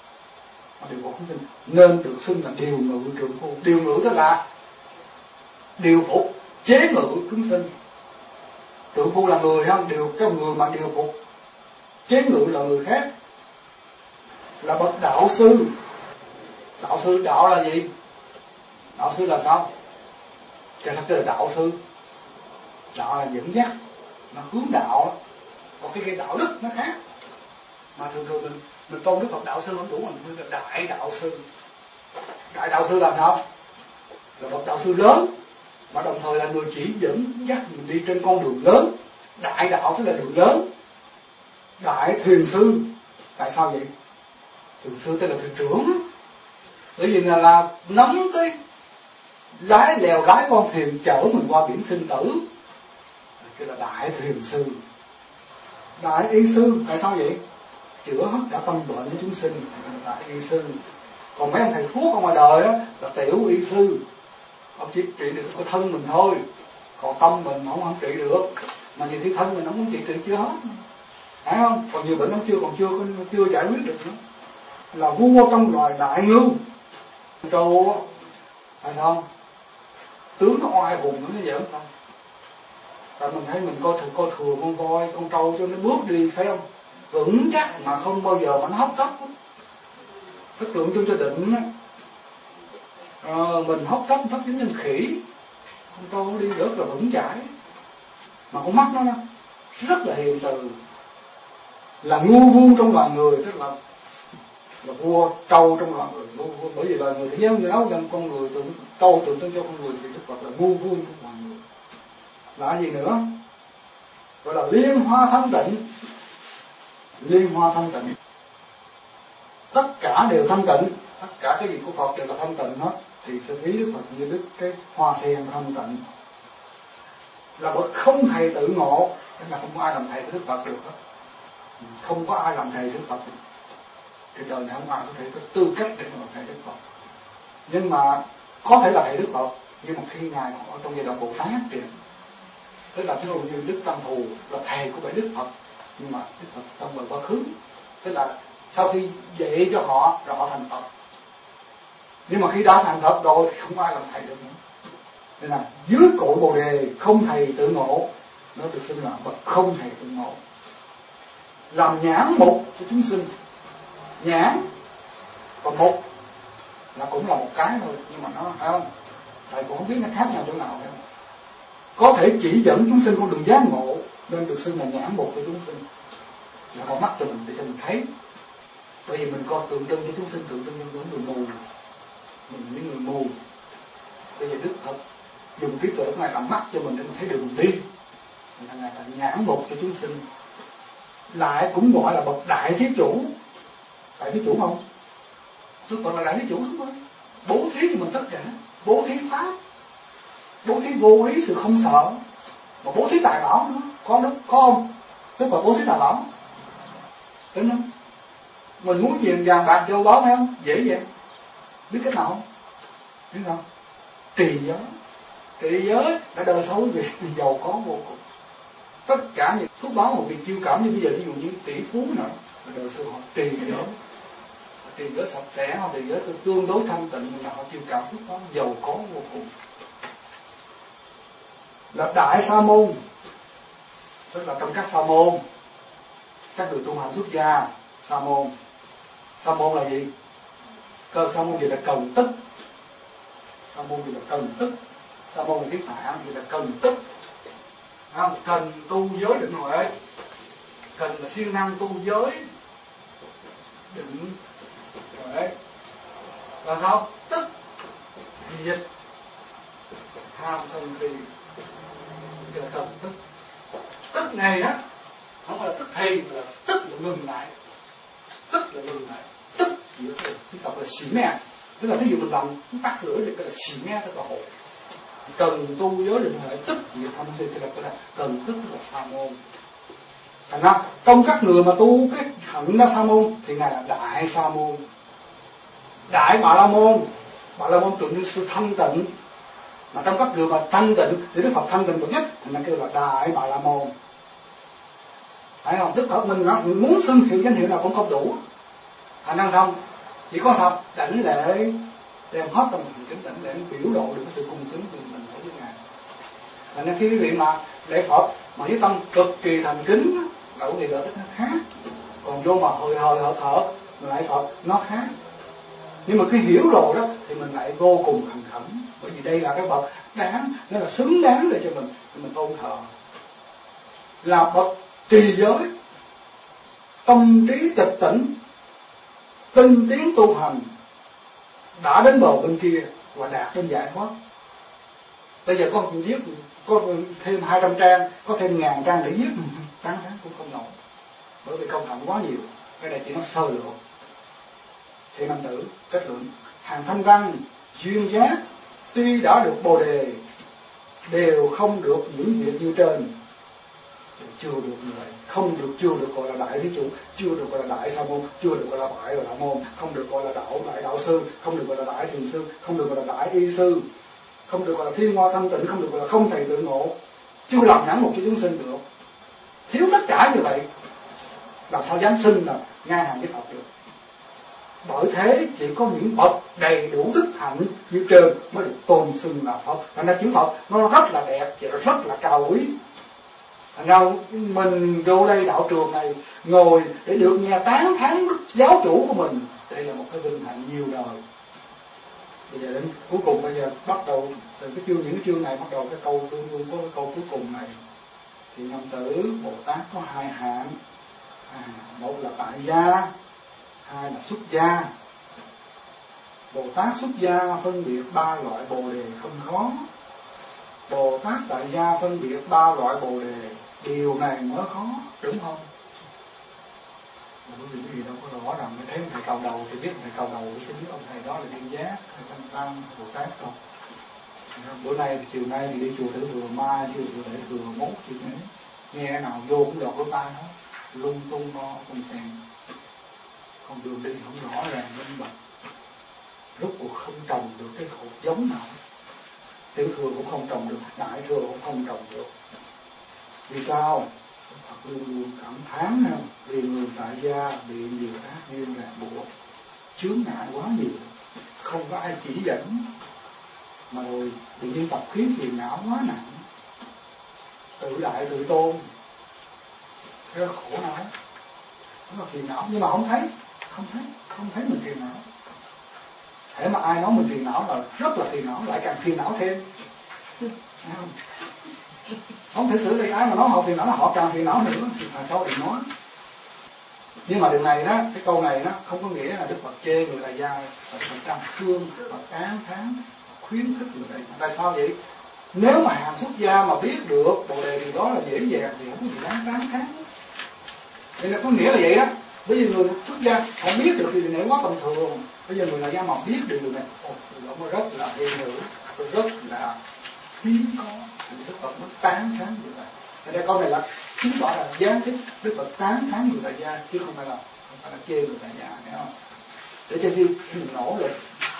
Nên được xưng là điều ngự trượng phu. Điều ngự tức là điều phục, chế ngự chúng sinh. Trượng phu là người không? Cái người mà điều phục, chế ngự là người khác. Là bậc đạo sư. Đạo là gì? Đạo sư là sao? Cái sao là đạo sư? Đạo là dẫn dắt, nó hướng đạo. Còn cái đạo đức nó khác. Mà thường mình tôn Đức Phật đạo sư không đủ, mình là đại đạo sư. Đại đạo sư là sao? Là bậc đạo sư lớn, mà đồng thời là người chỉ dẫn dắt mình đi trên con đường lớn. Đại đạo tức là đường lớn. Đại thuyền sư, tại sao vậy? Thuyền sư tức là thuyền trưởng. Bởi vì là nắm cái lèo lái con thuyền chở mình qua biển sinh tử, cái là đại thuyền sư. Đại y sư, tại sao vậy? Chữa hết cả tâm bệnh của chúng sinh, đại y sư. Còn mấy ông thầy thuốc ở ngoài đời đó là tiểu y sư, ông chỉ trị được cái thân mình thôi, còn tâm mình không trị được. Mà nhiều khi thân mình không muốn trị chưa hết, phải không? Còn nhiều bệnh nó chưa giải quyết được nữa. Là vua trong loài đại ngưu trâu, phải không? Tướng nó oai hùng nó vậy không? Tại mình thấy mình coi thường con voi, con trâu cho nó bước đi, thấy không? Vững chắc mà không bao giờ mà nó hấp tấp. Cái tượng trưng cho định á. Mình hấp tấp giống như khỉ, con trâu nó đi rất là vững chãi, mà con mắt nó rất là hiền từ. Là ngu vương trong loài người, tức là vua trâu trong loài người. Bởi vì loài người thế giới người nói rằng con người trâu tượng trưng cho con người thì Đức Phật là ngu vương trong loài người. Là gì nữa? Gọi là liên hoa thanh tịnh. Liên hoa thanh tịnh, tất cả đều thanh tịnh. tất cả cái gì của Phật đều là thanh tịnh hết, thì sẽ ví Đức Phật như Đức cái hoa sen thanh tịnh, là bậc không thầy tự ngộ, tức là không có ai làm thầy của Đức Phật được hết, không có ai làm thầy Đức Phật được. Thì đời này không ai có thể có tư cách để mà làm thầy Đức Phật, nhưng mà có thể là thầy Đức Phật, nhưng mà khi ngài còn ở trong giai đoạn Bồ Tát kìa, tức là ví dụ như Đức Tam Thù là thầy của bảy Đức Phật, nhưng mà Đức Phật trong đời quá khứ, tức là sau khi dạy cho họ rồi họ thành Phật, nhưng mà khi đã thành Phật rồi thì không ai làm thầy được nữa. Nên là dưới cội Bồ Đề không thầy tự ngộ, nó được xưng là bậc không thầy tự ngộ, làm nhãn mục cho chúng sinh. Nhãn và mục là cũng là một cái thôi, nhưng mà nó phải không, thầy cũng không biết nó khác nhau chỗ nào đâu. Có thể chỉ dẫn chúng sinh con đường giác ngộ, nên được xưng là nhãn mục cho chúng sinh, là con mắt cho mình để cho mình thấy. Bởi vì mình coi tượng trưng cho chúng sinh, tượng trưng cho những người mù, mình những người mù. Bây giờ Đức Phật dùng trí tuệ của Ngài làm mắt cho mình để mình thấy đường đi, Ngài là nhãn mục cho chúng sinh. Lại cũng gọi là bậc đại thí chủ. Đại thí chủ không? Đức Phật là đại thí chủ đúng không? Bố thí cho mình tất cả, bố thí pháp, bố thí vô ý sự không sợ, mà bố thí tài bảo nữa. Có đức có không? Đức Phật bố thí tài bảo, đúng không? Mình muốn tiền vàng bạc châu báu phải không? Dễ vậy. Biết cách nào không? Biết không? Trì giới. Trì giới đã đời sống việc giàu có vô cùng. Tất cả những phước báo một việc chiêu cảm như bây giờ, ví dụ như tỷ phú nữa, là đời xưa họ trì giới. Trì giới sạch sẽ, họ trì giới tương đối thanh tịnh, là họ chiêu cảm phước báo giàu có vô cùng. Là đại sa môn, tức là trong các sa môn, các người tu hành xuất gia. Sa môn, sa môn là gì? Cơ sa môn gì là cần tức. Sa môn gì là cần tức. Sa môn là tiếng Phạn gì là cần tức. Cần tu giới định huệ, cần là siêng năng tu giới định huệ. Là sao? Tức diệt ham sân si, là cần tức. Tức này á không phải là tức thì, mà là tức là ngừng lại. Tức là ngừng lại. Tức gì đó chúng ta gọi là xỉ me, tức là ví dụ mình làm tắt lửa thì cái là xỉ me, tức là hộ. Cần tu giới định huệ, tức diệt tham si, tức là cần tức, tức là sa môn. Thành ra trong các người mà tu cái hạnh đó sa môn thì ngài là đại sa môn. Đại Bà La Môn, Bà La Môn tượng như sự thanh tịnh, mà trong các người mà thanh tịnh thì Đức Phật thanh tịnh bậc nhất, thì nó kêu là đại Bà La Môn. Phải không? Đức Phật mình muốn xưng hiệu danh hiệu nào cũng không đủ. Thành năng xong chỉ có sao đảnh lễ, đem hết tâm thành kính đảnh lễ, biểu lộ được sự cung kính của mình đối với ngài. Thành ra khi quý vị mà lễ Phật mà với tâm cực kỳ thành kính là cái lợi ích nó khác. Còn vô mà hồi hợt lại Phật nó khác. Nhưng mà khi hiểu rồi đó thì mình lại vô cùng thành khẩn, bởi vì đây là cái bậc đáng, nó là xứng đáng để cho mình tôn thờ. Là bậc trì giới, tâm trí tịch tỉnh, tinh tiến tu hành, đã đến bờ bên kia và đạt đến giải thoát. Bây giờ con viết có thêm 200 trang, có thêm 1000 trang để viết, tháng cũng không nổi, bởi vì công hạnh quá nhiều. Cái này chỉ nó sơ lược. Thiện nam tử kết luận: hàng thanh văn duyên giác tuy đã được Bồ Đề đều không được những việc như trên, chưa được như vậy, chưa được gọi là đại thí chủ, chưa được gọi là đại sa môn, chưa được gọi là đại Bà La Môn, không được gọi là đại đạo sư, không được gọi là đại thiền sư, không được gọi là đại y sư, không được gọi là thiên hoa thanh tịnh, không được gọi là không thầy tự ngộ, chưa làm nhãn mục cho chúng sinh được. Thiếu tất cả như vậy làm sao dám xưng là ngang hàng với Phật được. Bởi thế chỉ có những bậc đầy đủ đức hạnh như trên mới được tôn xưng là Phật. Thành ra chữ Phật nó rất là đẹp và rất là cao quý. Thành ra mình vô đây đạo trường này ngồi để được nghe tán thán đức giáo chủ của mình, đây là một cái vinh hạnh nhiều đời. Bây giờ đến cuối cùng, bây giờ bắt đầu từ những cái chương này bắt đầu cái câu tương đương có cái câu cuối cùng này. Thì nam tử Bồ Tát có hai hạng, một là tại gia, hai là xuất gia. Bồ Tát xuất gia phân biệt ba loại Bồ Đề không khó. Bồ Tát tại gia phân biệt ba loại Bồ Đề, điều này mới khó, đúng không? bởi vì cái gì đâu có rõ rằng thấy thầy cầu đầu thì biết thầy cầu đầu chứ biết ông thầy đó là Viên Giác hay Thanh Tăng Bồ Tát không. Bữa nay thì chiều nay thì đi chùa Tử Thừa, mai chùa Tử Thừa, mốt chùa ấy nghe nào vô cũng đọc lỗ tai hết, lung tung lo không tiền, con đường đi không rõ ràng minh bạch, rốt cuộc không trồng được cái hột giống nào, Tiểu Thừa cũng không trồng được, Đại Thừa cũng không trồng được. Vì sao? Phật luôn luôn cảm thán không? Vì người tại gia bị nhiều ác duyên ràng buộc, chướng ngại quá nhiều, không có ai chỉ dẫn, mà rồi tự nhiên tập khí phiền não quá nặng, tự đại tự tôn, rất khổ não, rất là phiền não, nhưng mà không thấy mình phiền não. Thế mà ai nói mình phiền não là rất là phiền não, lại càng phiền não thêm, không thể xử lý ai mà nói họ phiền não là họ càng phiền não nữa thì phải cho đừng nói. Nhưng mà điều này đó, cái câu này nó không có nghĩa là Đức Phật chê người tại gia, Phật đang thương, Phật án thán, khuyến khích người tại gia. Tại sao vậy? Nếu mà hàng xuất gia mà biết được Bồ Đề thì đó là dễ dàng thì không có gì đáng tán thán. Thì nó có nghĩa là vậy đó. Bởi vì người xuất gia họ biết được thì điều này quá tầm thường. Bây giờ người tại gia mà biết được điều này, nó rất là hiện hữu, rất là hiếm có. Thì Đức Phật nó tán thán như vậy. Thế đây câu này là chứng tỏ là gián tiếp Đức Phật tán thán người tại gia chứ không phải là chê người tại gia, hiểu không? Để cho khi mình nỗ lực.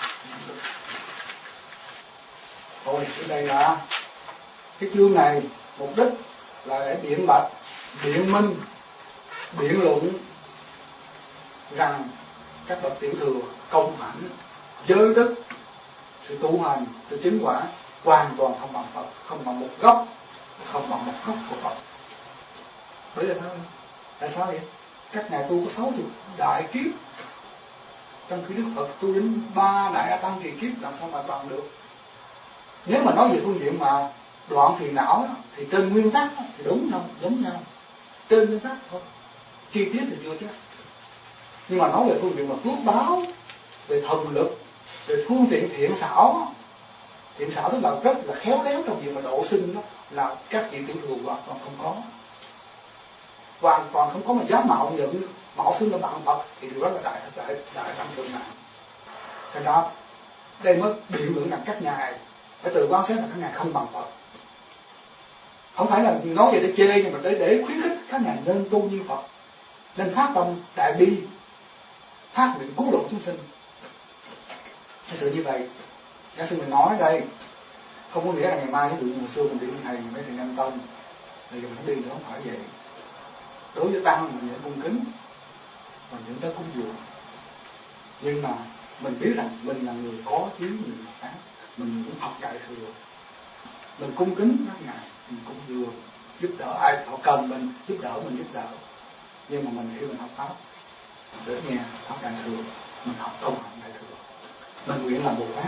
Thôi, ở đây là cái chương này mục đích là để biện bạch, biện minh, biện luận rằng các bậc tiểu thừa công hạnh, giới đức, sự tu hành, sự chứng quả hoàn toàn không bằng Phật, không bằng một gốc, không bằng một gốc của Phật. Bởi vậy thôi. Tại sao vậy? Các ngài tu có 60 đại kiếp, trong khi Đức Phật tu đến 3 đại A Tăng kỳ kiếp, làm sao mà bằng được? Nếu mà nói về phương diện mà đoạn phiền não thì trên nguyên tắc thì đúng không, giống nhau, trên nguyên tắc thôi, chi tiết thì chưa chắc. Nhưng mà nói về phương diện mà phước báo, về thần lực, về phương tiện thiện xảo tức là rất là khéo léo trong việc mà độ sinh đó, là các vị tiểu thừa hoàn toàn không có, hoàn toàn không có mà dám mạo nhận mạo xưng là bạn Phật thì điều đó là đại tăng thượng nạn. Thành ra đây mới biện luận rằng các ngài phải tự quan sát là các ngài không bằng Phật. Không phải là nói vậy để chê, nhưng mà để khuyến khích các ngài nên tu như Phật, nên phát tâm đại bi, phát nguyện cứu độ chúng sinh. Thật sự như vậy. Giả sử mình nói ở đây không có nghĩa là ngày mai ví dụ hồi xưa mình đi thầy mấy thầy Nam Tông, bây giờ mình không đi nữa, không phải vậy. Đối với tăng mình vẫn cung kính, mình vẫn tới cúng dường, nhưng mà mình biết rằng mình là người có chí, mình là mình cũng học đại thừa, mình cung kính các ngài, mình cúng dường, giúp đỡ ai họ cần mình giúp đỡ, mình giúp đỡ. Nhưng mà mình khi mình học pháp để nghe học đại thừa, mình học công hạnh đại thừa, mình nguyện làm Bồ Tát,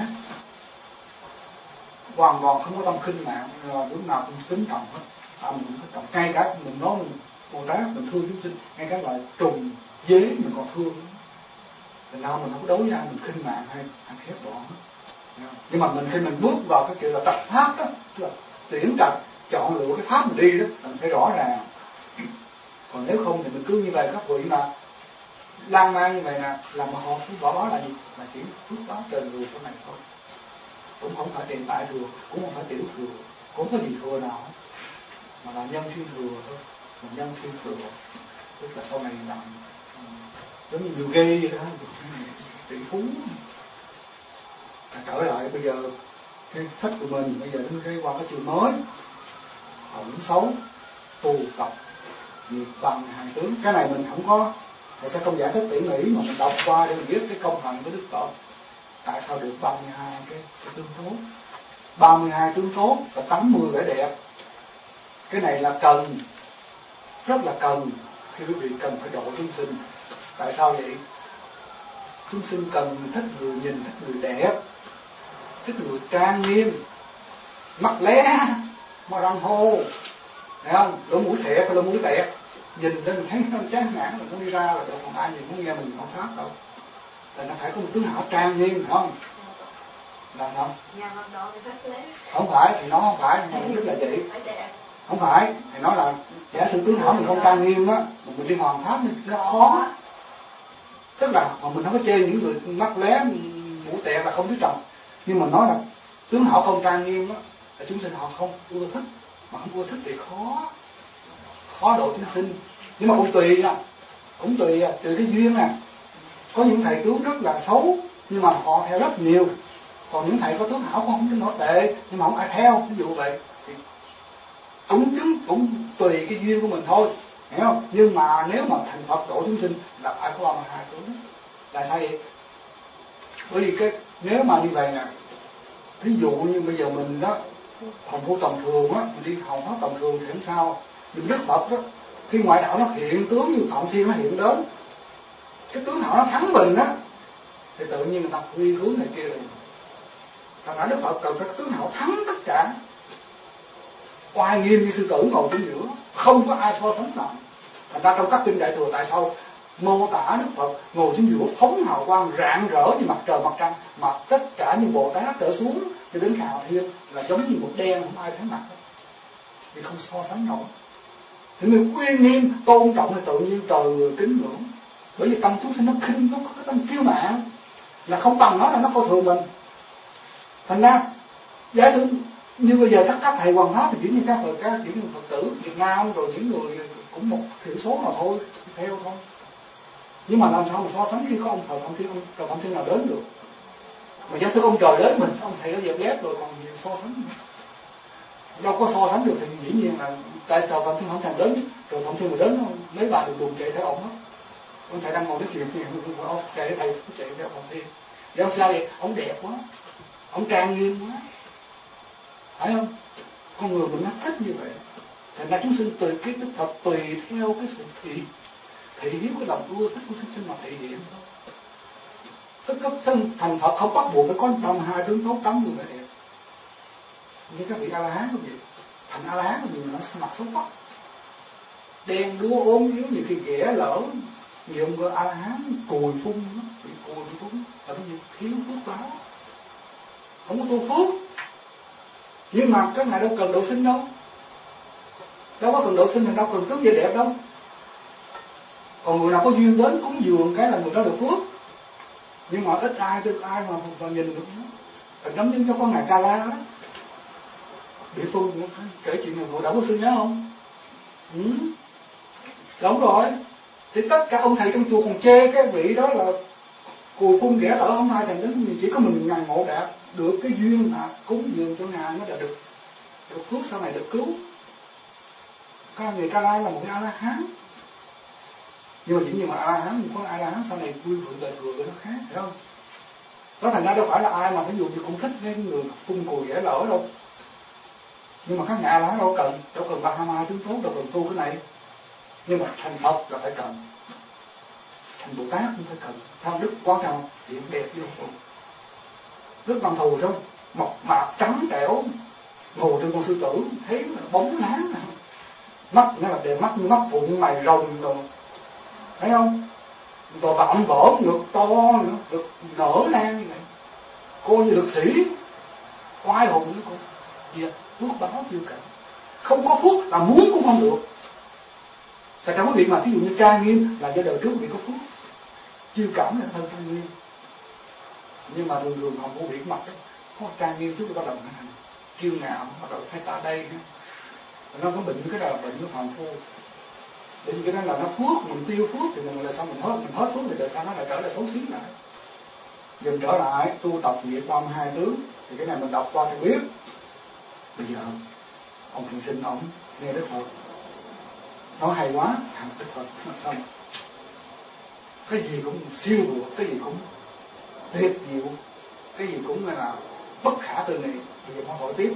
hoàn toàn không có tâm khinh mạng, lúc nào cũng kính trọng hết, mình cũng kính trọng. Ngay cả mình nói mình Bồ Tát, mình thương chúng sinh, ngay cả loại trùng dế mình còn thương. Thành ra mình không có đối với ai mình khinh mạng hay khép bỏ hết. Nhưng mà mình khi mình bước vào cái kiểu là trạch pháp đó, tức là tuyển trạch, chọn lựa cái pháp mình đi đó, mình phải rõ ràng. Còn nếu không thì mình cứ như vậy, các vị mà lan man như vậy nè, làm mà họ cứ bỏ đó là gì? Là chỉ phước báo trời người sau này thôi. Cũng không phải tiền đại thừa, cũng không phải tiểu thừa, cũng không có gì thừa nào, mà là nhân thiên thừa thôi. Mà nhân thiên thừa tức là sau này làm giống như nhiều ghê vậy đó, tỷ phú. Trở lại bây giờ cái sách của mình bây giờ đến cái qua cái chương mới, hỏng xấu tu tập nghiệp bằng hàng tướng. Cái này mình không có, thầy sẽ không giải thích tỉ mỉ, mà mình đọc qua để mình biết cái công hạnh của Đức Phật. Tại sao được 32 cái tướng tốt, 32 tướng tốt và 80 vẻ đẹp. Cái này là cần, rất là cần, khi quý vị cần phải độ chúng sinh. Tại sao vậy? Chúng sinh cần thích người nhìn, thích người đẹp, thích người trang nghiêm, mắt lé, mà răng hô, thấy không? Lỗ mũi xẹp hay lỗ mũi tẹt, nhìn lên thấy nó chán nản rồi nó đi ra rồi, đâu còn ai nhìn muốn nghe mình không pháp đâu. Là nó phải có một tướng hảo trang nghiêm, phải không? Là không? Không phải, thì nó không phải, nhưng mà là vậy. Không phải, thì nói là giả sử tướng hảo mình không trang nghiêm á, mình đi hoàn pháp nó khó. Tức là mình không có chê những người mắt lé mũ tẹt là không biết trồng, nhưng mà nói là tướng họ không trang nghiêm đó, là chúng sinh họ không ưa thích, mà không ưa thích thì khó độ chúng sinh. Nhưng mà cũng tùy nha, tùy cái duyên nè. Có những thầy tướng rất là xấu nhưng mà họ theo rất nhiều, còn những thầy có tướng hảo không đến nổi tệ nhưng mà không ai theo, ví dụ vậy. Thì cũng tùy cái duyên của mình thôi, hiểu không? Nhưng mà nếu mà thành Phật độ chúng sinh là phải có 32 tướng. Là sao vậy? Bởi vì nếu mà như vậy nè, ví dụ như bây giờ mình đó hồng phu tầm thường á, mình đi hồng pháp tầm thường thì không sao. Nhưng Đức Phật đó, khi ngoại đạo nó hiện tướng như Phạm Thiên nó hiện đến, cái tướng họ nó thắng mình á, thì tự nhiên người ta quy hướng này kia rồi. Thành ra Đức Phật cần các tướng họ thắng tất cả, oai nghiêm như sư tử ngồi chính giữa, không có ai so sánh nào. Thành ra trong các kinh Đại Thừa tại sao mô tả Đức Phật ngồi chính giữa phóng hào quang rạng rỡ như mặt trời mặt trăng, mà tất cả những Bồ Tát trở xuống cho đến Hào Thiên là giống như một đen, không ai thấy mặt hết, vì không so sánh nổi. Thì người uy nghiêm tôn trọng thì tự nhiên trời người kính ngưỡng. Bởi vì tâm chúng sinh nó khinh, nó có tâm kiêu mạn, là không bằng nó, là nó coi thường mình. Thành ra giả sử như bây giờ tất cả thầy hoàng pháp thì chỉ như các chỉ như Phật tử Việt Nam, rồi những người cũng một thiểu số nào thôi, theo thôi. Nhưng mà làm sao mà so sánh khi có ông Phật Phạm Thiên nào đến được? Mà giả sử ông trời đến mình, ông thầy có dẹp ghét rồi còn gì so sánh nữa. Đâu có so sánh được thì dĩ nhiên là tại trời Phạm Thiên không thèm đến, rồi Phạm Thiên mà đến mấy bà được đùm chạy theo ông hết. Ông thầy đang ngồi nói chuyện thì ông chạy thầy cũng chạy theo Phạm Thiên. Để ông sao vậy? Ông đẹp quá, ông trang nghiêm quá, phải không? Con người mình nó thích như vậy. Thành ra chúng sinh tùy cái Đức Phật tùy theo cái sự thị hiếu, cái lòng ưa thích của chúng sinh mà thể hiện thôi. Tức cấp thân thành Phật không bắt buộc phải có tâm hai tướng tốt tấm như vậy. Như các vị A La Hán có gì? Thành A La Hán có gì mà nó mặt xấu quắc, đen đúa ốm yếu, nhiều khi ghẻ lỡ, nhiều người A La Hán cùi phun, bị cùi phun là cái gì? Thiếu phước báo, không có tu phước. Nhưng mà các ngài đâu cần độ sinh đâu, đâu có cần độ sinh, đâu cần tướng vẻ đẹp đâu. Còn người nào có duyên đến cúng dường cái là người đó được phước, nhưng mà ít ai mà nhìn được nó. Còn giống như có ngài Ca La đó, địa phương kể chuyện này, ngộ đạo có sư nhớ không? Đúng rồi. Thì tất cả ông thầy trong chùa còn chê cái vị đó là cùi phun ghẻ lỡ, không ai thèm đến, chỉ có mình ngài Ngộ Đạt được cái duyên là cúng dường cho ngài nó đã được phước, sau này được cứu. Các người Ca La là một cái A La Hán, nhưng mà chỉ như mà A La Hán có A La Hán sau này quy hưởng đời thừa nó khác, phải không? Đó thành ra đâu phải là ai mà ví dụ như cũng thích cái người phun cùi ghẻ lỡ đâu. Nhưng mà các nhà A La Hán đâu cần 32 tướng tốt, đâu cần tu cái này. Nhưng mà thành Phật là phải cần, thành Bồ Tát cũng phải cần. Theo đức quan trọng điểm đẹp vô cùng. Đức Văn Thù sao mộc mạc trắng trẻo, ngồi trên con sư tử thấy bóng láng, mắt nó là đẹp, mắt như mắt phụ như mày rồng rồi, thấy không? Rồi vạm vỡ ngực to nữa, được nở nang như vậy, cô như lực sĩ oai hùng nữa cô. Việc phước báo chưa cảnh, không có phước là muốn cũng không được. Tại trong cái việc mà ví dụ như trang nghiêm là do đời trước bị có phước, chiêu cảm là thân trang nghiêm. Nhưng mà thường không có biển mặt đấy, có trang nghiêm trước bắt đầu hành kiêu ngạo, bắt đầu thay ta đây nữa. Nó có bệnh, cái đó là bệnh của phàm phu. Bởi vì cái đó là nó phước, mình tiêu phước thì mình là sao mình hết phước thì tại sao nó lại trở lại xấu xí lại. Dần trở lại tu tập việc 32 tướng thì cái này mình đọc qua thì biết. Bây giờ ông thiền sinh ông nghe Đức Phật nói hay quá, thằng Đức Phật nó xong, cái gì cũng siêu vượt, cái gì cũng tuyệt diệu, cái gì cũng là bất khả tư nghị. Bây giờ nó hỏi tiếp,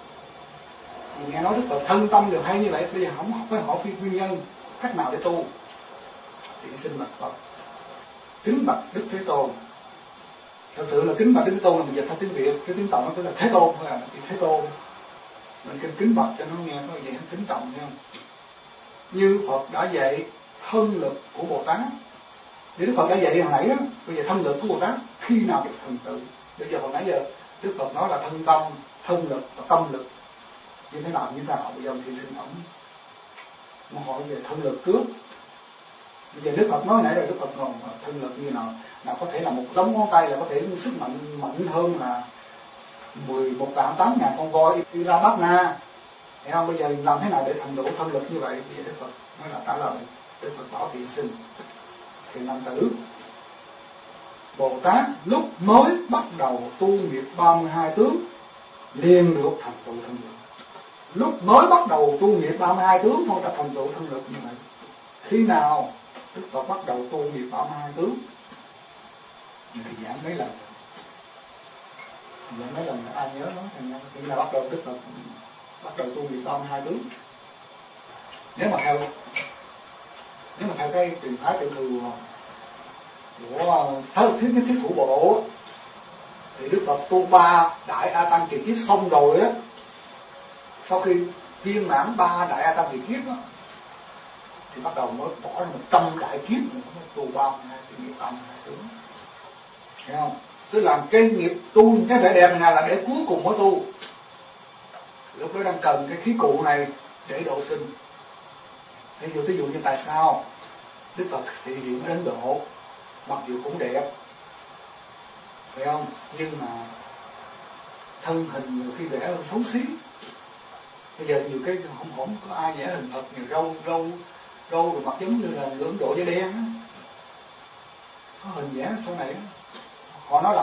vì nghe nói Đức Phật thân tâm đều hay như vậy, bây giờ không phải hỏi nguyên nhân cách nào để tu. Thì xin bạch Phật, kính bạch Đức Thế Tôn. Thật sự là kính bạch Đức Thế Tôn là mình dịch theo tiếng Việt, cái tiếng Tàu nó tức là Thế Tôn thôi à, thì Thế Tôn. Mình kính bạch cho nó nghe có vậy kính trọng thấy không? Như Phật đã dạy thân lực của Bồ Tát. Thì Đức Phật đã dạy hồi nãy á, bây giờ thân lực của Bồ Tát khi nào được thành tựu? Bây giờ hồi nãy giờ Đức Phật nói là thân tâm, thân lực và tâm lực. Như thế nào? Bây giờ thì xin ổng nó hỏi về thân lực trước. Bây giờ Đức Phật nói nãy là Đức Phật ngồi thân lực như nào có thể là một đống ngón tay là có thể sức mạnh hơn là 11.800.000 con voi La Bát Na. Thấy không? Bây giờ làm thế nào để thành đủ thân lực như vậy? Bây giờ Đức Phật nói là trả lời. Đức Phật bảo thiện sinh, thiện nam tử, Bồ Tát lúc mới bắt đầu tu nghiệp 32 tướng liền được thành tựu thân lực. Lúc mới bắt đầu tu nghiệp 32 tướng thôi đã thành tựu thân lực như vậy. Khi nào Đức Phật bắt đầu tu nghiệp 32 tướng? Thì giảng mấy lần. Giảng mấy lần ai nhớ nó? Thì là bắt đầu Đức Phật bắt đầu tu nghiệp 32 tướng. Nếu mà theo cái truyền phái tiểu thừa của thuyết thủ bộ thì Đức Phật tu 3 đại A Tăng Kỳ Kiếp xong rồi á, sau khi viên mãn 3 đại A Tăng Kỳ Kiếp á, thì bắt đầu mới bỏ ra 100 đại kiếp nữa mới tu 32 cái nghiệp 32 tướng. Hiểu không? Tức là cái nghiệp tu cái vẻ đẹp này là để cuối cùng mới tu. Lúc đó đang cần cái khí cụ này để độ sinh. Ví dụ như tại sao Đức Phật thị hiện ở Ấn Độ mặc dù cũng đẹp, phải không? Nhưng mà thân hình nhiều khi vẽ xấu xí. Bây giờ nhiều cái không có ai vẽ hình Phật nhiều râu rồi mặt giống như là người Ấn Độ da đen á. Có hình vẽ sau này á. Họ nói là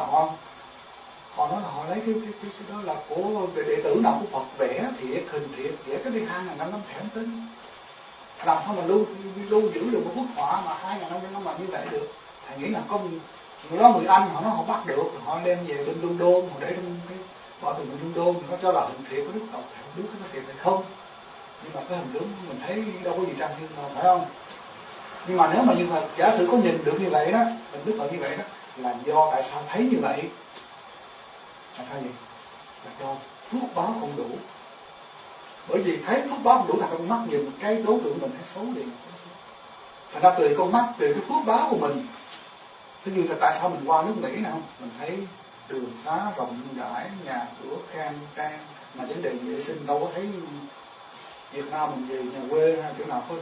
họ lấy cái đó là của đệ tử nào của Phật vẽ thiệt, hình thiệt, vẽ cái đi 2.000 năm thèm tin. Làm sao mà lưu giữ được một bức họa mà 2.000 năm mà như vậy được? Thầy nghĩ là có người đó người Anh họ bắt được, họ đem về bên London, họ để trong cái bỏ từ bên London, nó cho là hình thiệt của Đức Phật, không biết cái nó thiệt hay không. Nhưng mà cái hình tướng mình thấy đâu có gì trang nghiêm đâu, phải không? Nhưng mà nếu mà như vậy, giả sử có nhìn được như vậy đó, hình Đức Phật như vậy đó, là do tại sao thấy như vậy? Là sao vậy? Là do phước báo không đủ. Bởi vì thấy phước báo không đủ là con mắt nhìn cái đối tượng mình thấy xấu liền. Thành ra từ con mắt, từ cái phước báo của mình. Thế như là tại sao mình qua nước Mỹ nào mình thấy đường xá rộng rãi, nhà cửa khang trang, mà vấn đề vệ sinh đâu có thấy Việt Nam mình về nhà quê hay chỗ nào có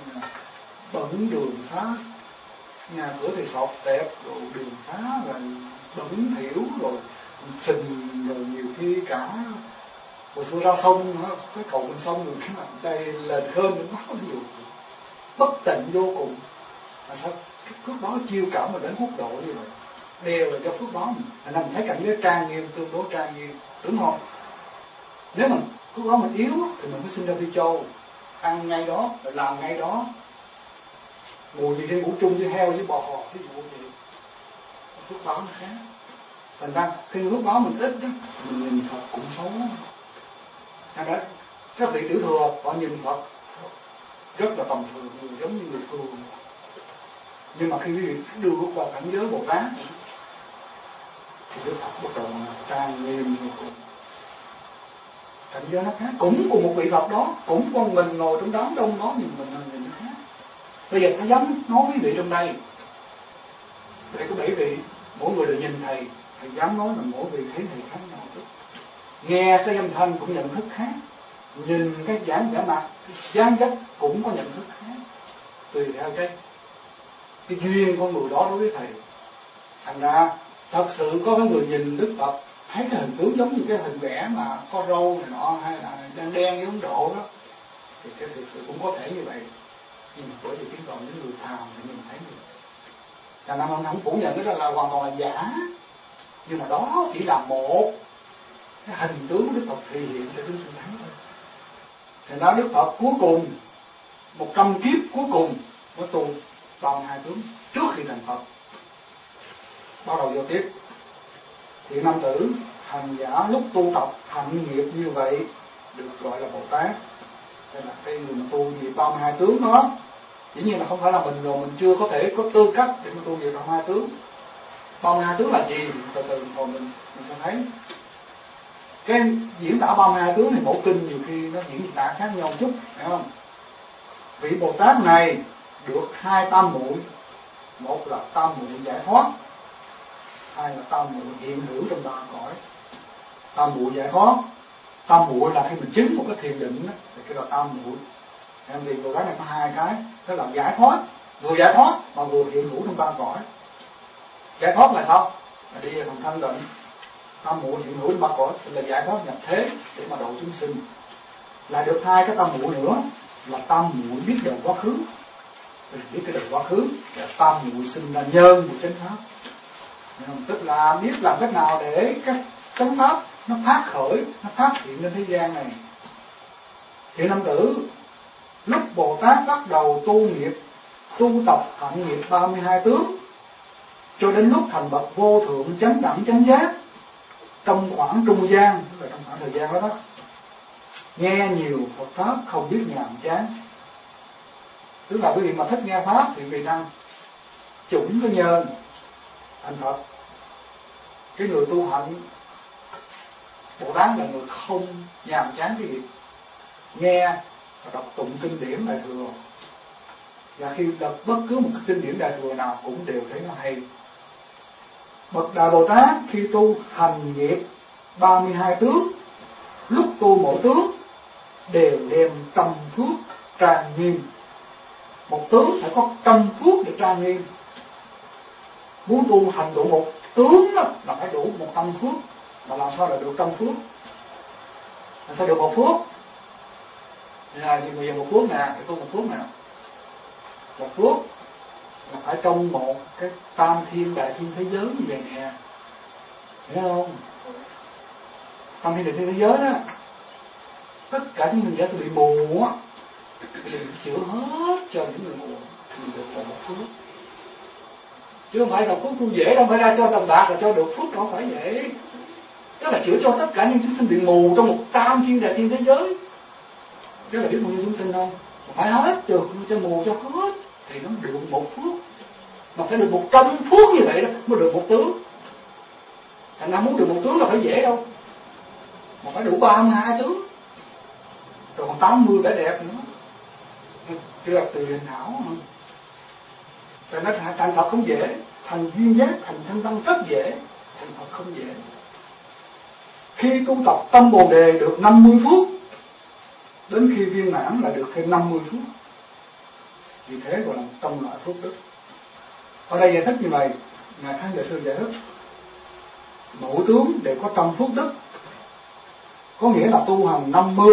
bẩn đường xá, nhà cửa thì sọt xẹp, rồi đường xá rồi bẩn thỉu, rồi sình, rồi nhiều khi cả hồi xưa ra sông cái cầu bên sông rồi cái bàn tay lên khơn nó nhiều bất tịnh vô cùng. Mà sao cái phước báo chiêu cảm mà đến quốc độ như vậy đều là do phước báo mình. Thành ra mình thấy cảnh giới trang nghiêm, tương đối trang nghiêm, đúng không? Nếu mà phước báo mình yếu thì mình phải sinh ra Phi Châu, ăn ngay đó, rồi làm ngay đó, mùi gì khi ngủ chung với heo với bò, ví dụ vậy. Phước báo nó khác. Thành ra khi phước báo mình ít đó, mình nhìn Phật cũng xấu. Thành ra các vị tiểu thừa họ nhìn Phật rất là tầm thường, giống như người thường. Nhưng mà khi quý vị đưa bước vào cảnh giới Bồ Tát thì Đức Phật bắt đầu trang nghiêm như cùng. Cảnh giới nó khác, cũng cùng một vị Phật đó, cũng con mình ngồi trong đám đông đó, nhưng mình nhìn nó khác. Bây giờ thầy dám nói quý vị trong đây, để có 7 vị, mỗi người đều nhìn thầy dám nói là mỗi vị thấy thầy khác nhau. Nghe cái âm thanh cũng nhận thức khác, nhìn cái dáng vẻ mặt, dáng dấp cũng có nhận thức khác, tùy theo cái duyên con người đó đối với thầy. Thành ra thật sự có cái người nhìn Đức Phật thấy cái hình tướng giống như cái hình vẽ mà có râu này nọ hay là đen đen với Ấn Độ đó, thì cái thực sự cũng có thể như vậy. Nhưng mà bởi vì cái còn những người phàm thì mình thấy như vậy. Thành ra ông không phủ nhận cái đó là hoàn toàn là giả, nhưng mà đó chỉ là một cái hình tướng của Đức Phật thể hiện cho chúng sinh thấy thôi. Thành ra Đức Phật cuối cùng 100 kiếp cuối cùng mới tu 32 tướng trước khi thành Phật. Bắt đầu vô tiếp. Thiện nam tử hành giả lúc tu tập hạnh nghiệp như vậy được gọi là Bồ Tát. Đây là cái người mà tu nghiệp 32 tướng đó. Dĩ nhiên là không phải là mình rồi mình chưa có thể có tư cách để mà tu nghiệp 32 tướng. 32 tướng là gì? Từ từ rồi mình sẽ thấy. Cái diễn tả 32 tướng thì mỗi kinh nhiều khi nó diễn tả khác nhau một chút, phải không? Vị Bồ Tát này được 2 tam muội, một là tam muội giải thoát, hai là tam muội hiện hữu trong 3 cõi. Tam muội giải thoát, tam muội là khi mình chứng một cái thiền định đó, thì cái là tam muội. Em thì Bồ Tát này có 2 cái, đó là giải thoát vừa giải thoát mà vừa hiện hữu trong ba cõi. Giải thoát là sao? Là đi vào thanh tịnh, tam muội hiện hữu trong ba cõi là giải thoát nhập thế để mà độ chúng sinh. Là được hai cái tam muội nữa, là tam muội biết đời quá khứ. Mình biết cái đời quá khứ là tam muội sinh là nhân của chánh pháp. Tức là biết làm cách nào để cái chánh pháp nó phát khởi, nó phát hiện lên thế gian này. Thiện nam tử, lúc Bồ Tát bắt đầu tu nghiệp, tu tập hạnh nghiệp 32 tướng, cho đến lúc thành bậc vô thượng chánh đẳng chánh giác, trong khoảng trung gian, tức là trong khoảng thời gian đó, nghe nhiều Phật pháp không biết nhàm chán. Tức là quý vị mà thích nghe pháp thì quý vị đang chủng cái nhân thành Phật. Cái người tu hạnh Bồ Tát là người không nhàm chán cái việc nghe và đọc tụng kinh điển Đại Thừa, và khi đọc bất cứ một cái kinh điển Đại Thừa nào cũng đều thấy nó hay. Bậc Đại Bồ Tát khi tu hành nghiệp 32 tướng, lúc tu mỗi tướng đều đem tâm phước trang nghiêm. Một tướng phải có tâm phước để trang nghiêm. Muốn tu hành đủ một tướng đó, là phải đủ một tâm phước. Mà làm sao là được tâm phước? Làm sao được một phước? Bây giờ một phước nè, để tu một phước nè. Một phước là phải trong một cái tam thiên đại thiên thế giới như vậy nè, hiểu không? Tam thiên đại thiên thế giới đó, tất cả những người giả sử bị mù á, đều chữa hết cho những người mù thì được là một phước. Chứ không phải là phước tu dễ đâu, phải ra cho đồng bạc là cho được phước, không phải vậy. Tức là chữa cho tất cả những chúng sinh bị mù trong một tam thiên đại thiên thế giới. Đó là biết bao nhiêu chúng sinh không? Phải hết được cho mù cho hết thì nó được một phước. Mà phải được 100 phước như vậy đó mới được một tướng. Thành ra muốn được một tướng là phải dễ đâu, mà phải đủ 32 tướng, rồi còn 80 vẻ đẹp nữa. Chứ là từ hình hảo. Rồi nó thành Phật không dễ, thành duyên giác, thành thanh văn rất dễ, thành Phật không dễ. Khi tu tập tâm Bồ Đề được 50 phút, đến khi viên mãn là được thêm 50 phút. Vì thế gọi là trong loại phước đức. Ở đây giải thích như vậy, Ngài Thanh Đại Sư giải thích mỗi tướng đều có trăm phước đức. Có nghĩa là tu hành 50,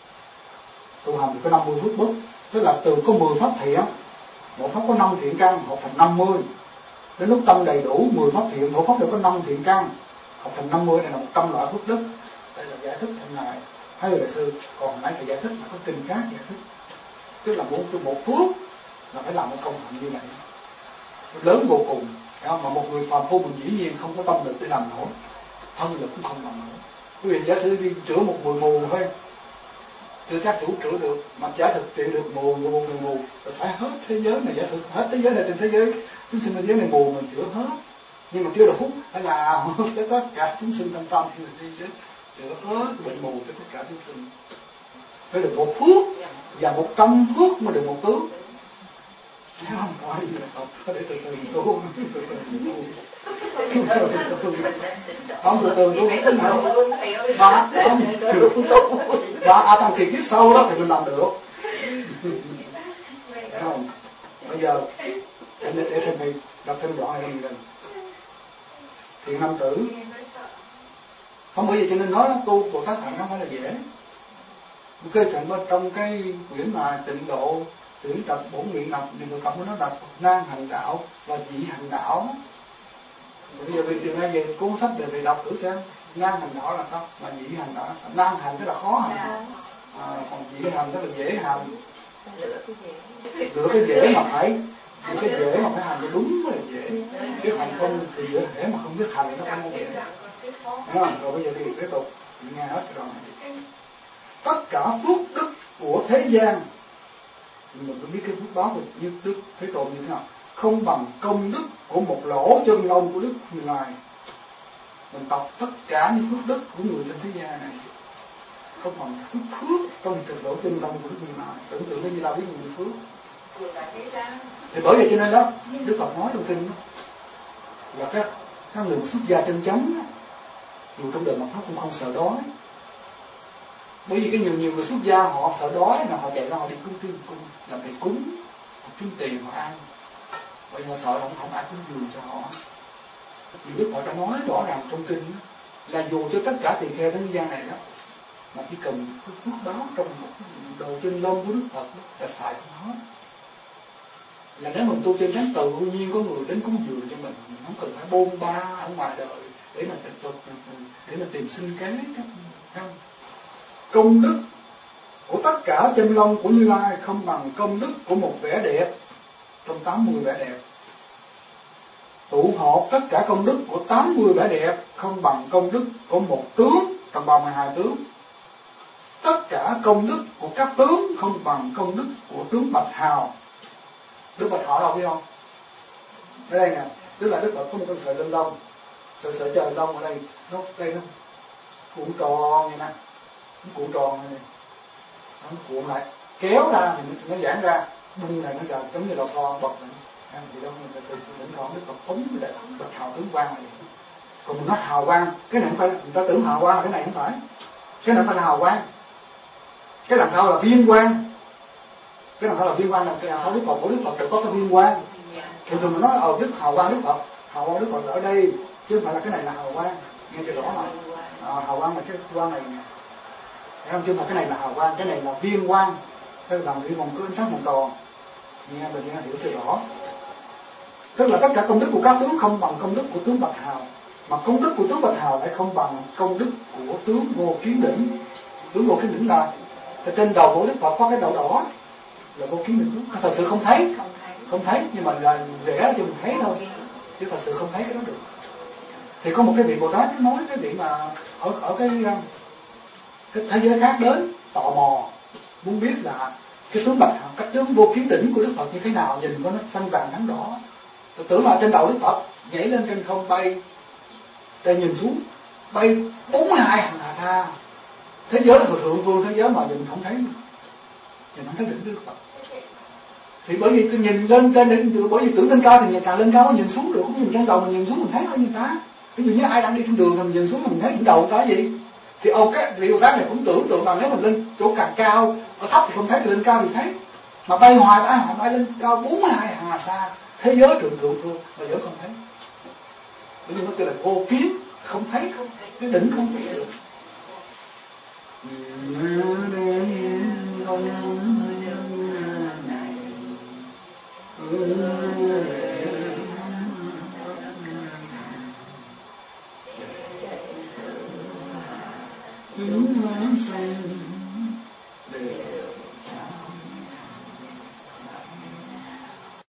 tu hành thì có 50 phước đức. Tức là từ có 10 pháp thiện, mỗi pháp có 5 thiện căn, hợp thành 50. Đến lúc tâm đầy đủ 10 pháp thiện, mỗi pháp đều có 5 thiện căn, hợp thành 50, này là 100 loại phước đức. Đây là giải thích theo Ngài Thái Đại Sư. Còn nãy thầy giải thích là có kinh khác giải thích. Tức là một phước là phải làm một công hạnh như này lớn vô cùng. Mà một người phàm phu mình dĩ nhiên không có tâm lực để làm nổi, thân lực cũng không làm nổi. Quý vị giả sử đi chữa một người mù thôi, chưa chắc chủ chữa được, mà giả thực trị được một người mù, rồi phải hết thế giới này, giả sử hết thế giới này, trên thế giới chúng sinh thế giới này mù mình chữa hết, nhưng mà chưa đủ, phải là tất cả chúng sinh trong tâm thì thế giới chữa hết bệnh mù cho tất cả chúng sinh. Phải được một phước và 100 phước mới được một tướng. Không có gì là Phật, có để từ từ tu. Không từ từ tu không nào. Mà trong kỳ kiếp sau đó thì mình làm được. Không. Bây giờ để thầy này đọc thêm đoạn này mình. Thiện nam tử. Không bởi vì cho nên nói nó tu Bồ Tát hạnh nó phải là dễ. Cái trong cái quyển mà Tịnh Độ tuyển tập bổn nguyện lập thì người tập của nó đặt nan hành đạo và dị hành đạo. Bây giờ từ nay về cuốn sách về đọc thử xem nan hành đạo là sao, mà dị hành đạo là sao. Nan hành tức là khó hành, còn dị hành tức là dễ hành. Lựa cái dễ mà phải hành cho đúng mới là dễ. Cái hành không thì dễ thể mà không biết hành thì nó không dễ. Đúng không? Rồi bây giờ thì tiếp tục nghe hết cái đoạn này. Tất cả phước đức của thế gian, mình cũng biết cái phước báo như Đức Thế Tôn như thế nào, không bằng công đức của một lỗ chân lông của Đức Như Lai. Mình tập tất cả những phước đức của người trên thế gian này không bằng phước trong thực lỗ chân lông của Đức Như Lai. Tưởng tượng cái Như Lai biết nhiều phước. Thì bởi vậy cho nên đó Đức Phật nói trong kinh đó, là các người xuất gia chân chánh dù trong đời mặt pháp cũng không sợ đói. Bởi vì cái nhiều người xuất gia họ sợ đói mà họ chạy ra họ đi cúng làm thầy cúng, họ kiếm tiền họ ăn, vậy họ sợ không ai cúng dường cho họ. Vì Đức Phật đã nói rõ ràng trong kinh đó, là dù cho tất cả tỳ kheo thế gian này đó, mà chỉ cần phước báo trong một đồ chân lông của Đức Phật đó, là xài không hết. Là nếu mình tu chân thánh tự nhiên có người đến cúng dường cho mình không cần phải bôn ba ở ngoài đời để mà tịch tục, để mà tìm sinh kế. Không, công đức của tất cả chân lông của Như Lai không bằng công đức của một vẻ đẹp trong 80 vẻ đẹp. Tụ họp tất cả công đức của 80 vẻ đẹp không bằng công đức của một tướng trong 32 tướng. Tất cả công đức của các tướng không bằng công đức của tướng Bạch Hào. Đức Bạch Hào đâu biết không? Ở đây nè, tức là Đức Phật có một con sợi linh lông, sợi trời lông ở đây, nó cuộn tròn như này, nó cuộn tròn như này, nó cuộn lại, kéo ra thì nó giãn ra, bung này nó ra giống như lò xo bật này. Thì đó mình phải thỉnh thoảng Đức Phật phóng cái đại Bạch Hào tướng quang này. Còn mình nói hào quang, cái này không phải, người ta tưởng hào quang là cái này không phải, cái này phải là hào quang. Cái đằng sau là viên quang. Cái đằng sau là viên quang, là cái đằng sau Đức Phật của Đức Phật đều có cái viên quang. Thường thường mình nói Đức hào quang Đức Phật, hào quang Đức Phật là ở đây, chứ không phải là cái này là hào quang. Nghe cho rõ mà. Hào quang là cái quang này nè, thấy không? Chứ mà cái này là hào quang, cái này là viên quang. Cái bằng viên vòng cứ ánh sáng vòng tròn. Nghe mình nghe hiểu cho rõ. Tức là tất cả công đức của các tướng không bằng công đức của tướng Bạch Hào, mà công đức của tướng Bạch Hào lại không bằng công đức của tướng Vô Kiến Đỉnh. Tướng Vô Kiến Đỉnh là trên đầu của Đức Phật có cái đầu đỏ, là Vô Kiến Đỉnh. Thật sự không thấy, nhưng mà là vẽ cho mình thấy thôi, chứ thật sự không thấy cái đó được. Thì có một cái vị Bồ Tát nói cái vị mà ở cái thế giới khác đến tò mò muốn biết là cái tướng Bạch Hào, cái tướng Vô Kiến Đỉnh của Đức Phật như thế nào, nhìn có nó xanh vàng trắng đỏ. Tôi tưởng là trên đầu Đức Phật nhảy lên trên không bay, đây nhìn xuống bay 42 hàng hà xa. Thế giới là thượng vương thế giới mà nhìn không thấy đỉnh Đức Phật. Thì bởi vì tôi nhìn lên trên đỉnh, bởi vì tưởng lên cao thì càng lên cao nhìn xuống được, cũng nhìn trên đầu mình nhìn xuống mình thấy hơn người ta. Ví dụ như ai đang đi trên đường thì mình nhìn xuống mình thấy đỉnh đầu người ta gì. Thì cái vị Bồ Tát này cũng tưởng tượng là nếu mình lên chỗ càng cao, ở thấp thì không thấy, lên cao thì thấy. Mà bay hoài bay lên cao 42 hàng hà xa, thế giới thượng vương mà vẫn không thấy. Bởi vì nó kêu là vô kiến, không thấy, cái đỉnh không thấy được. Chúng sanh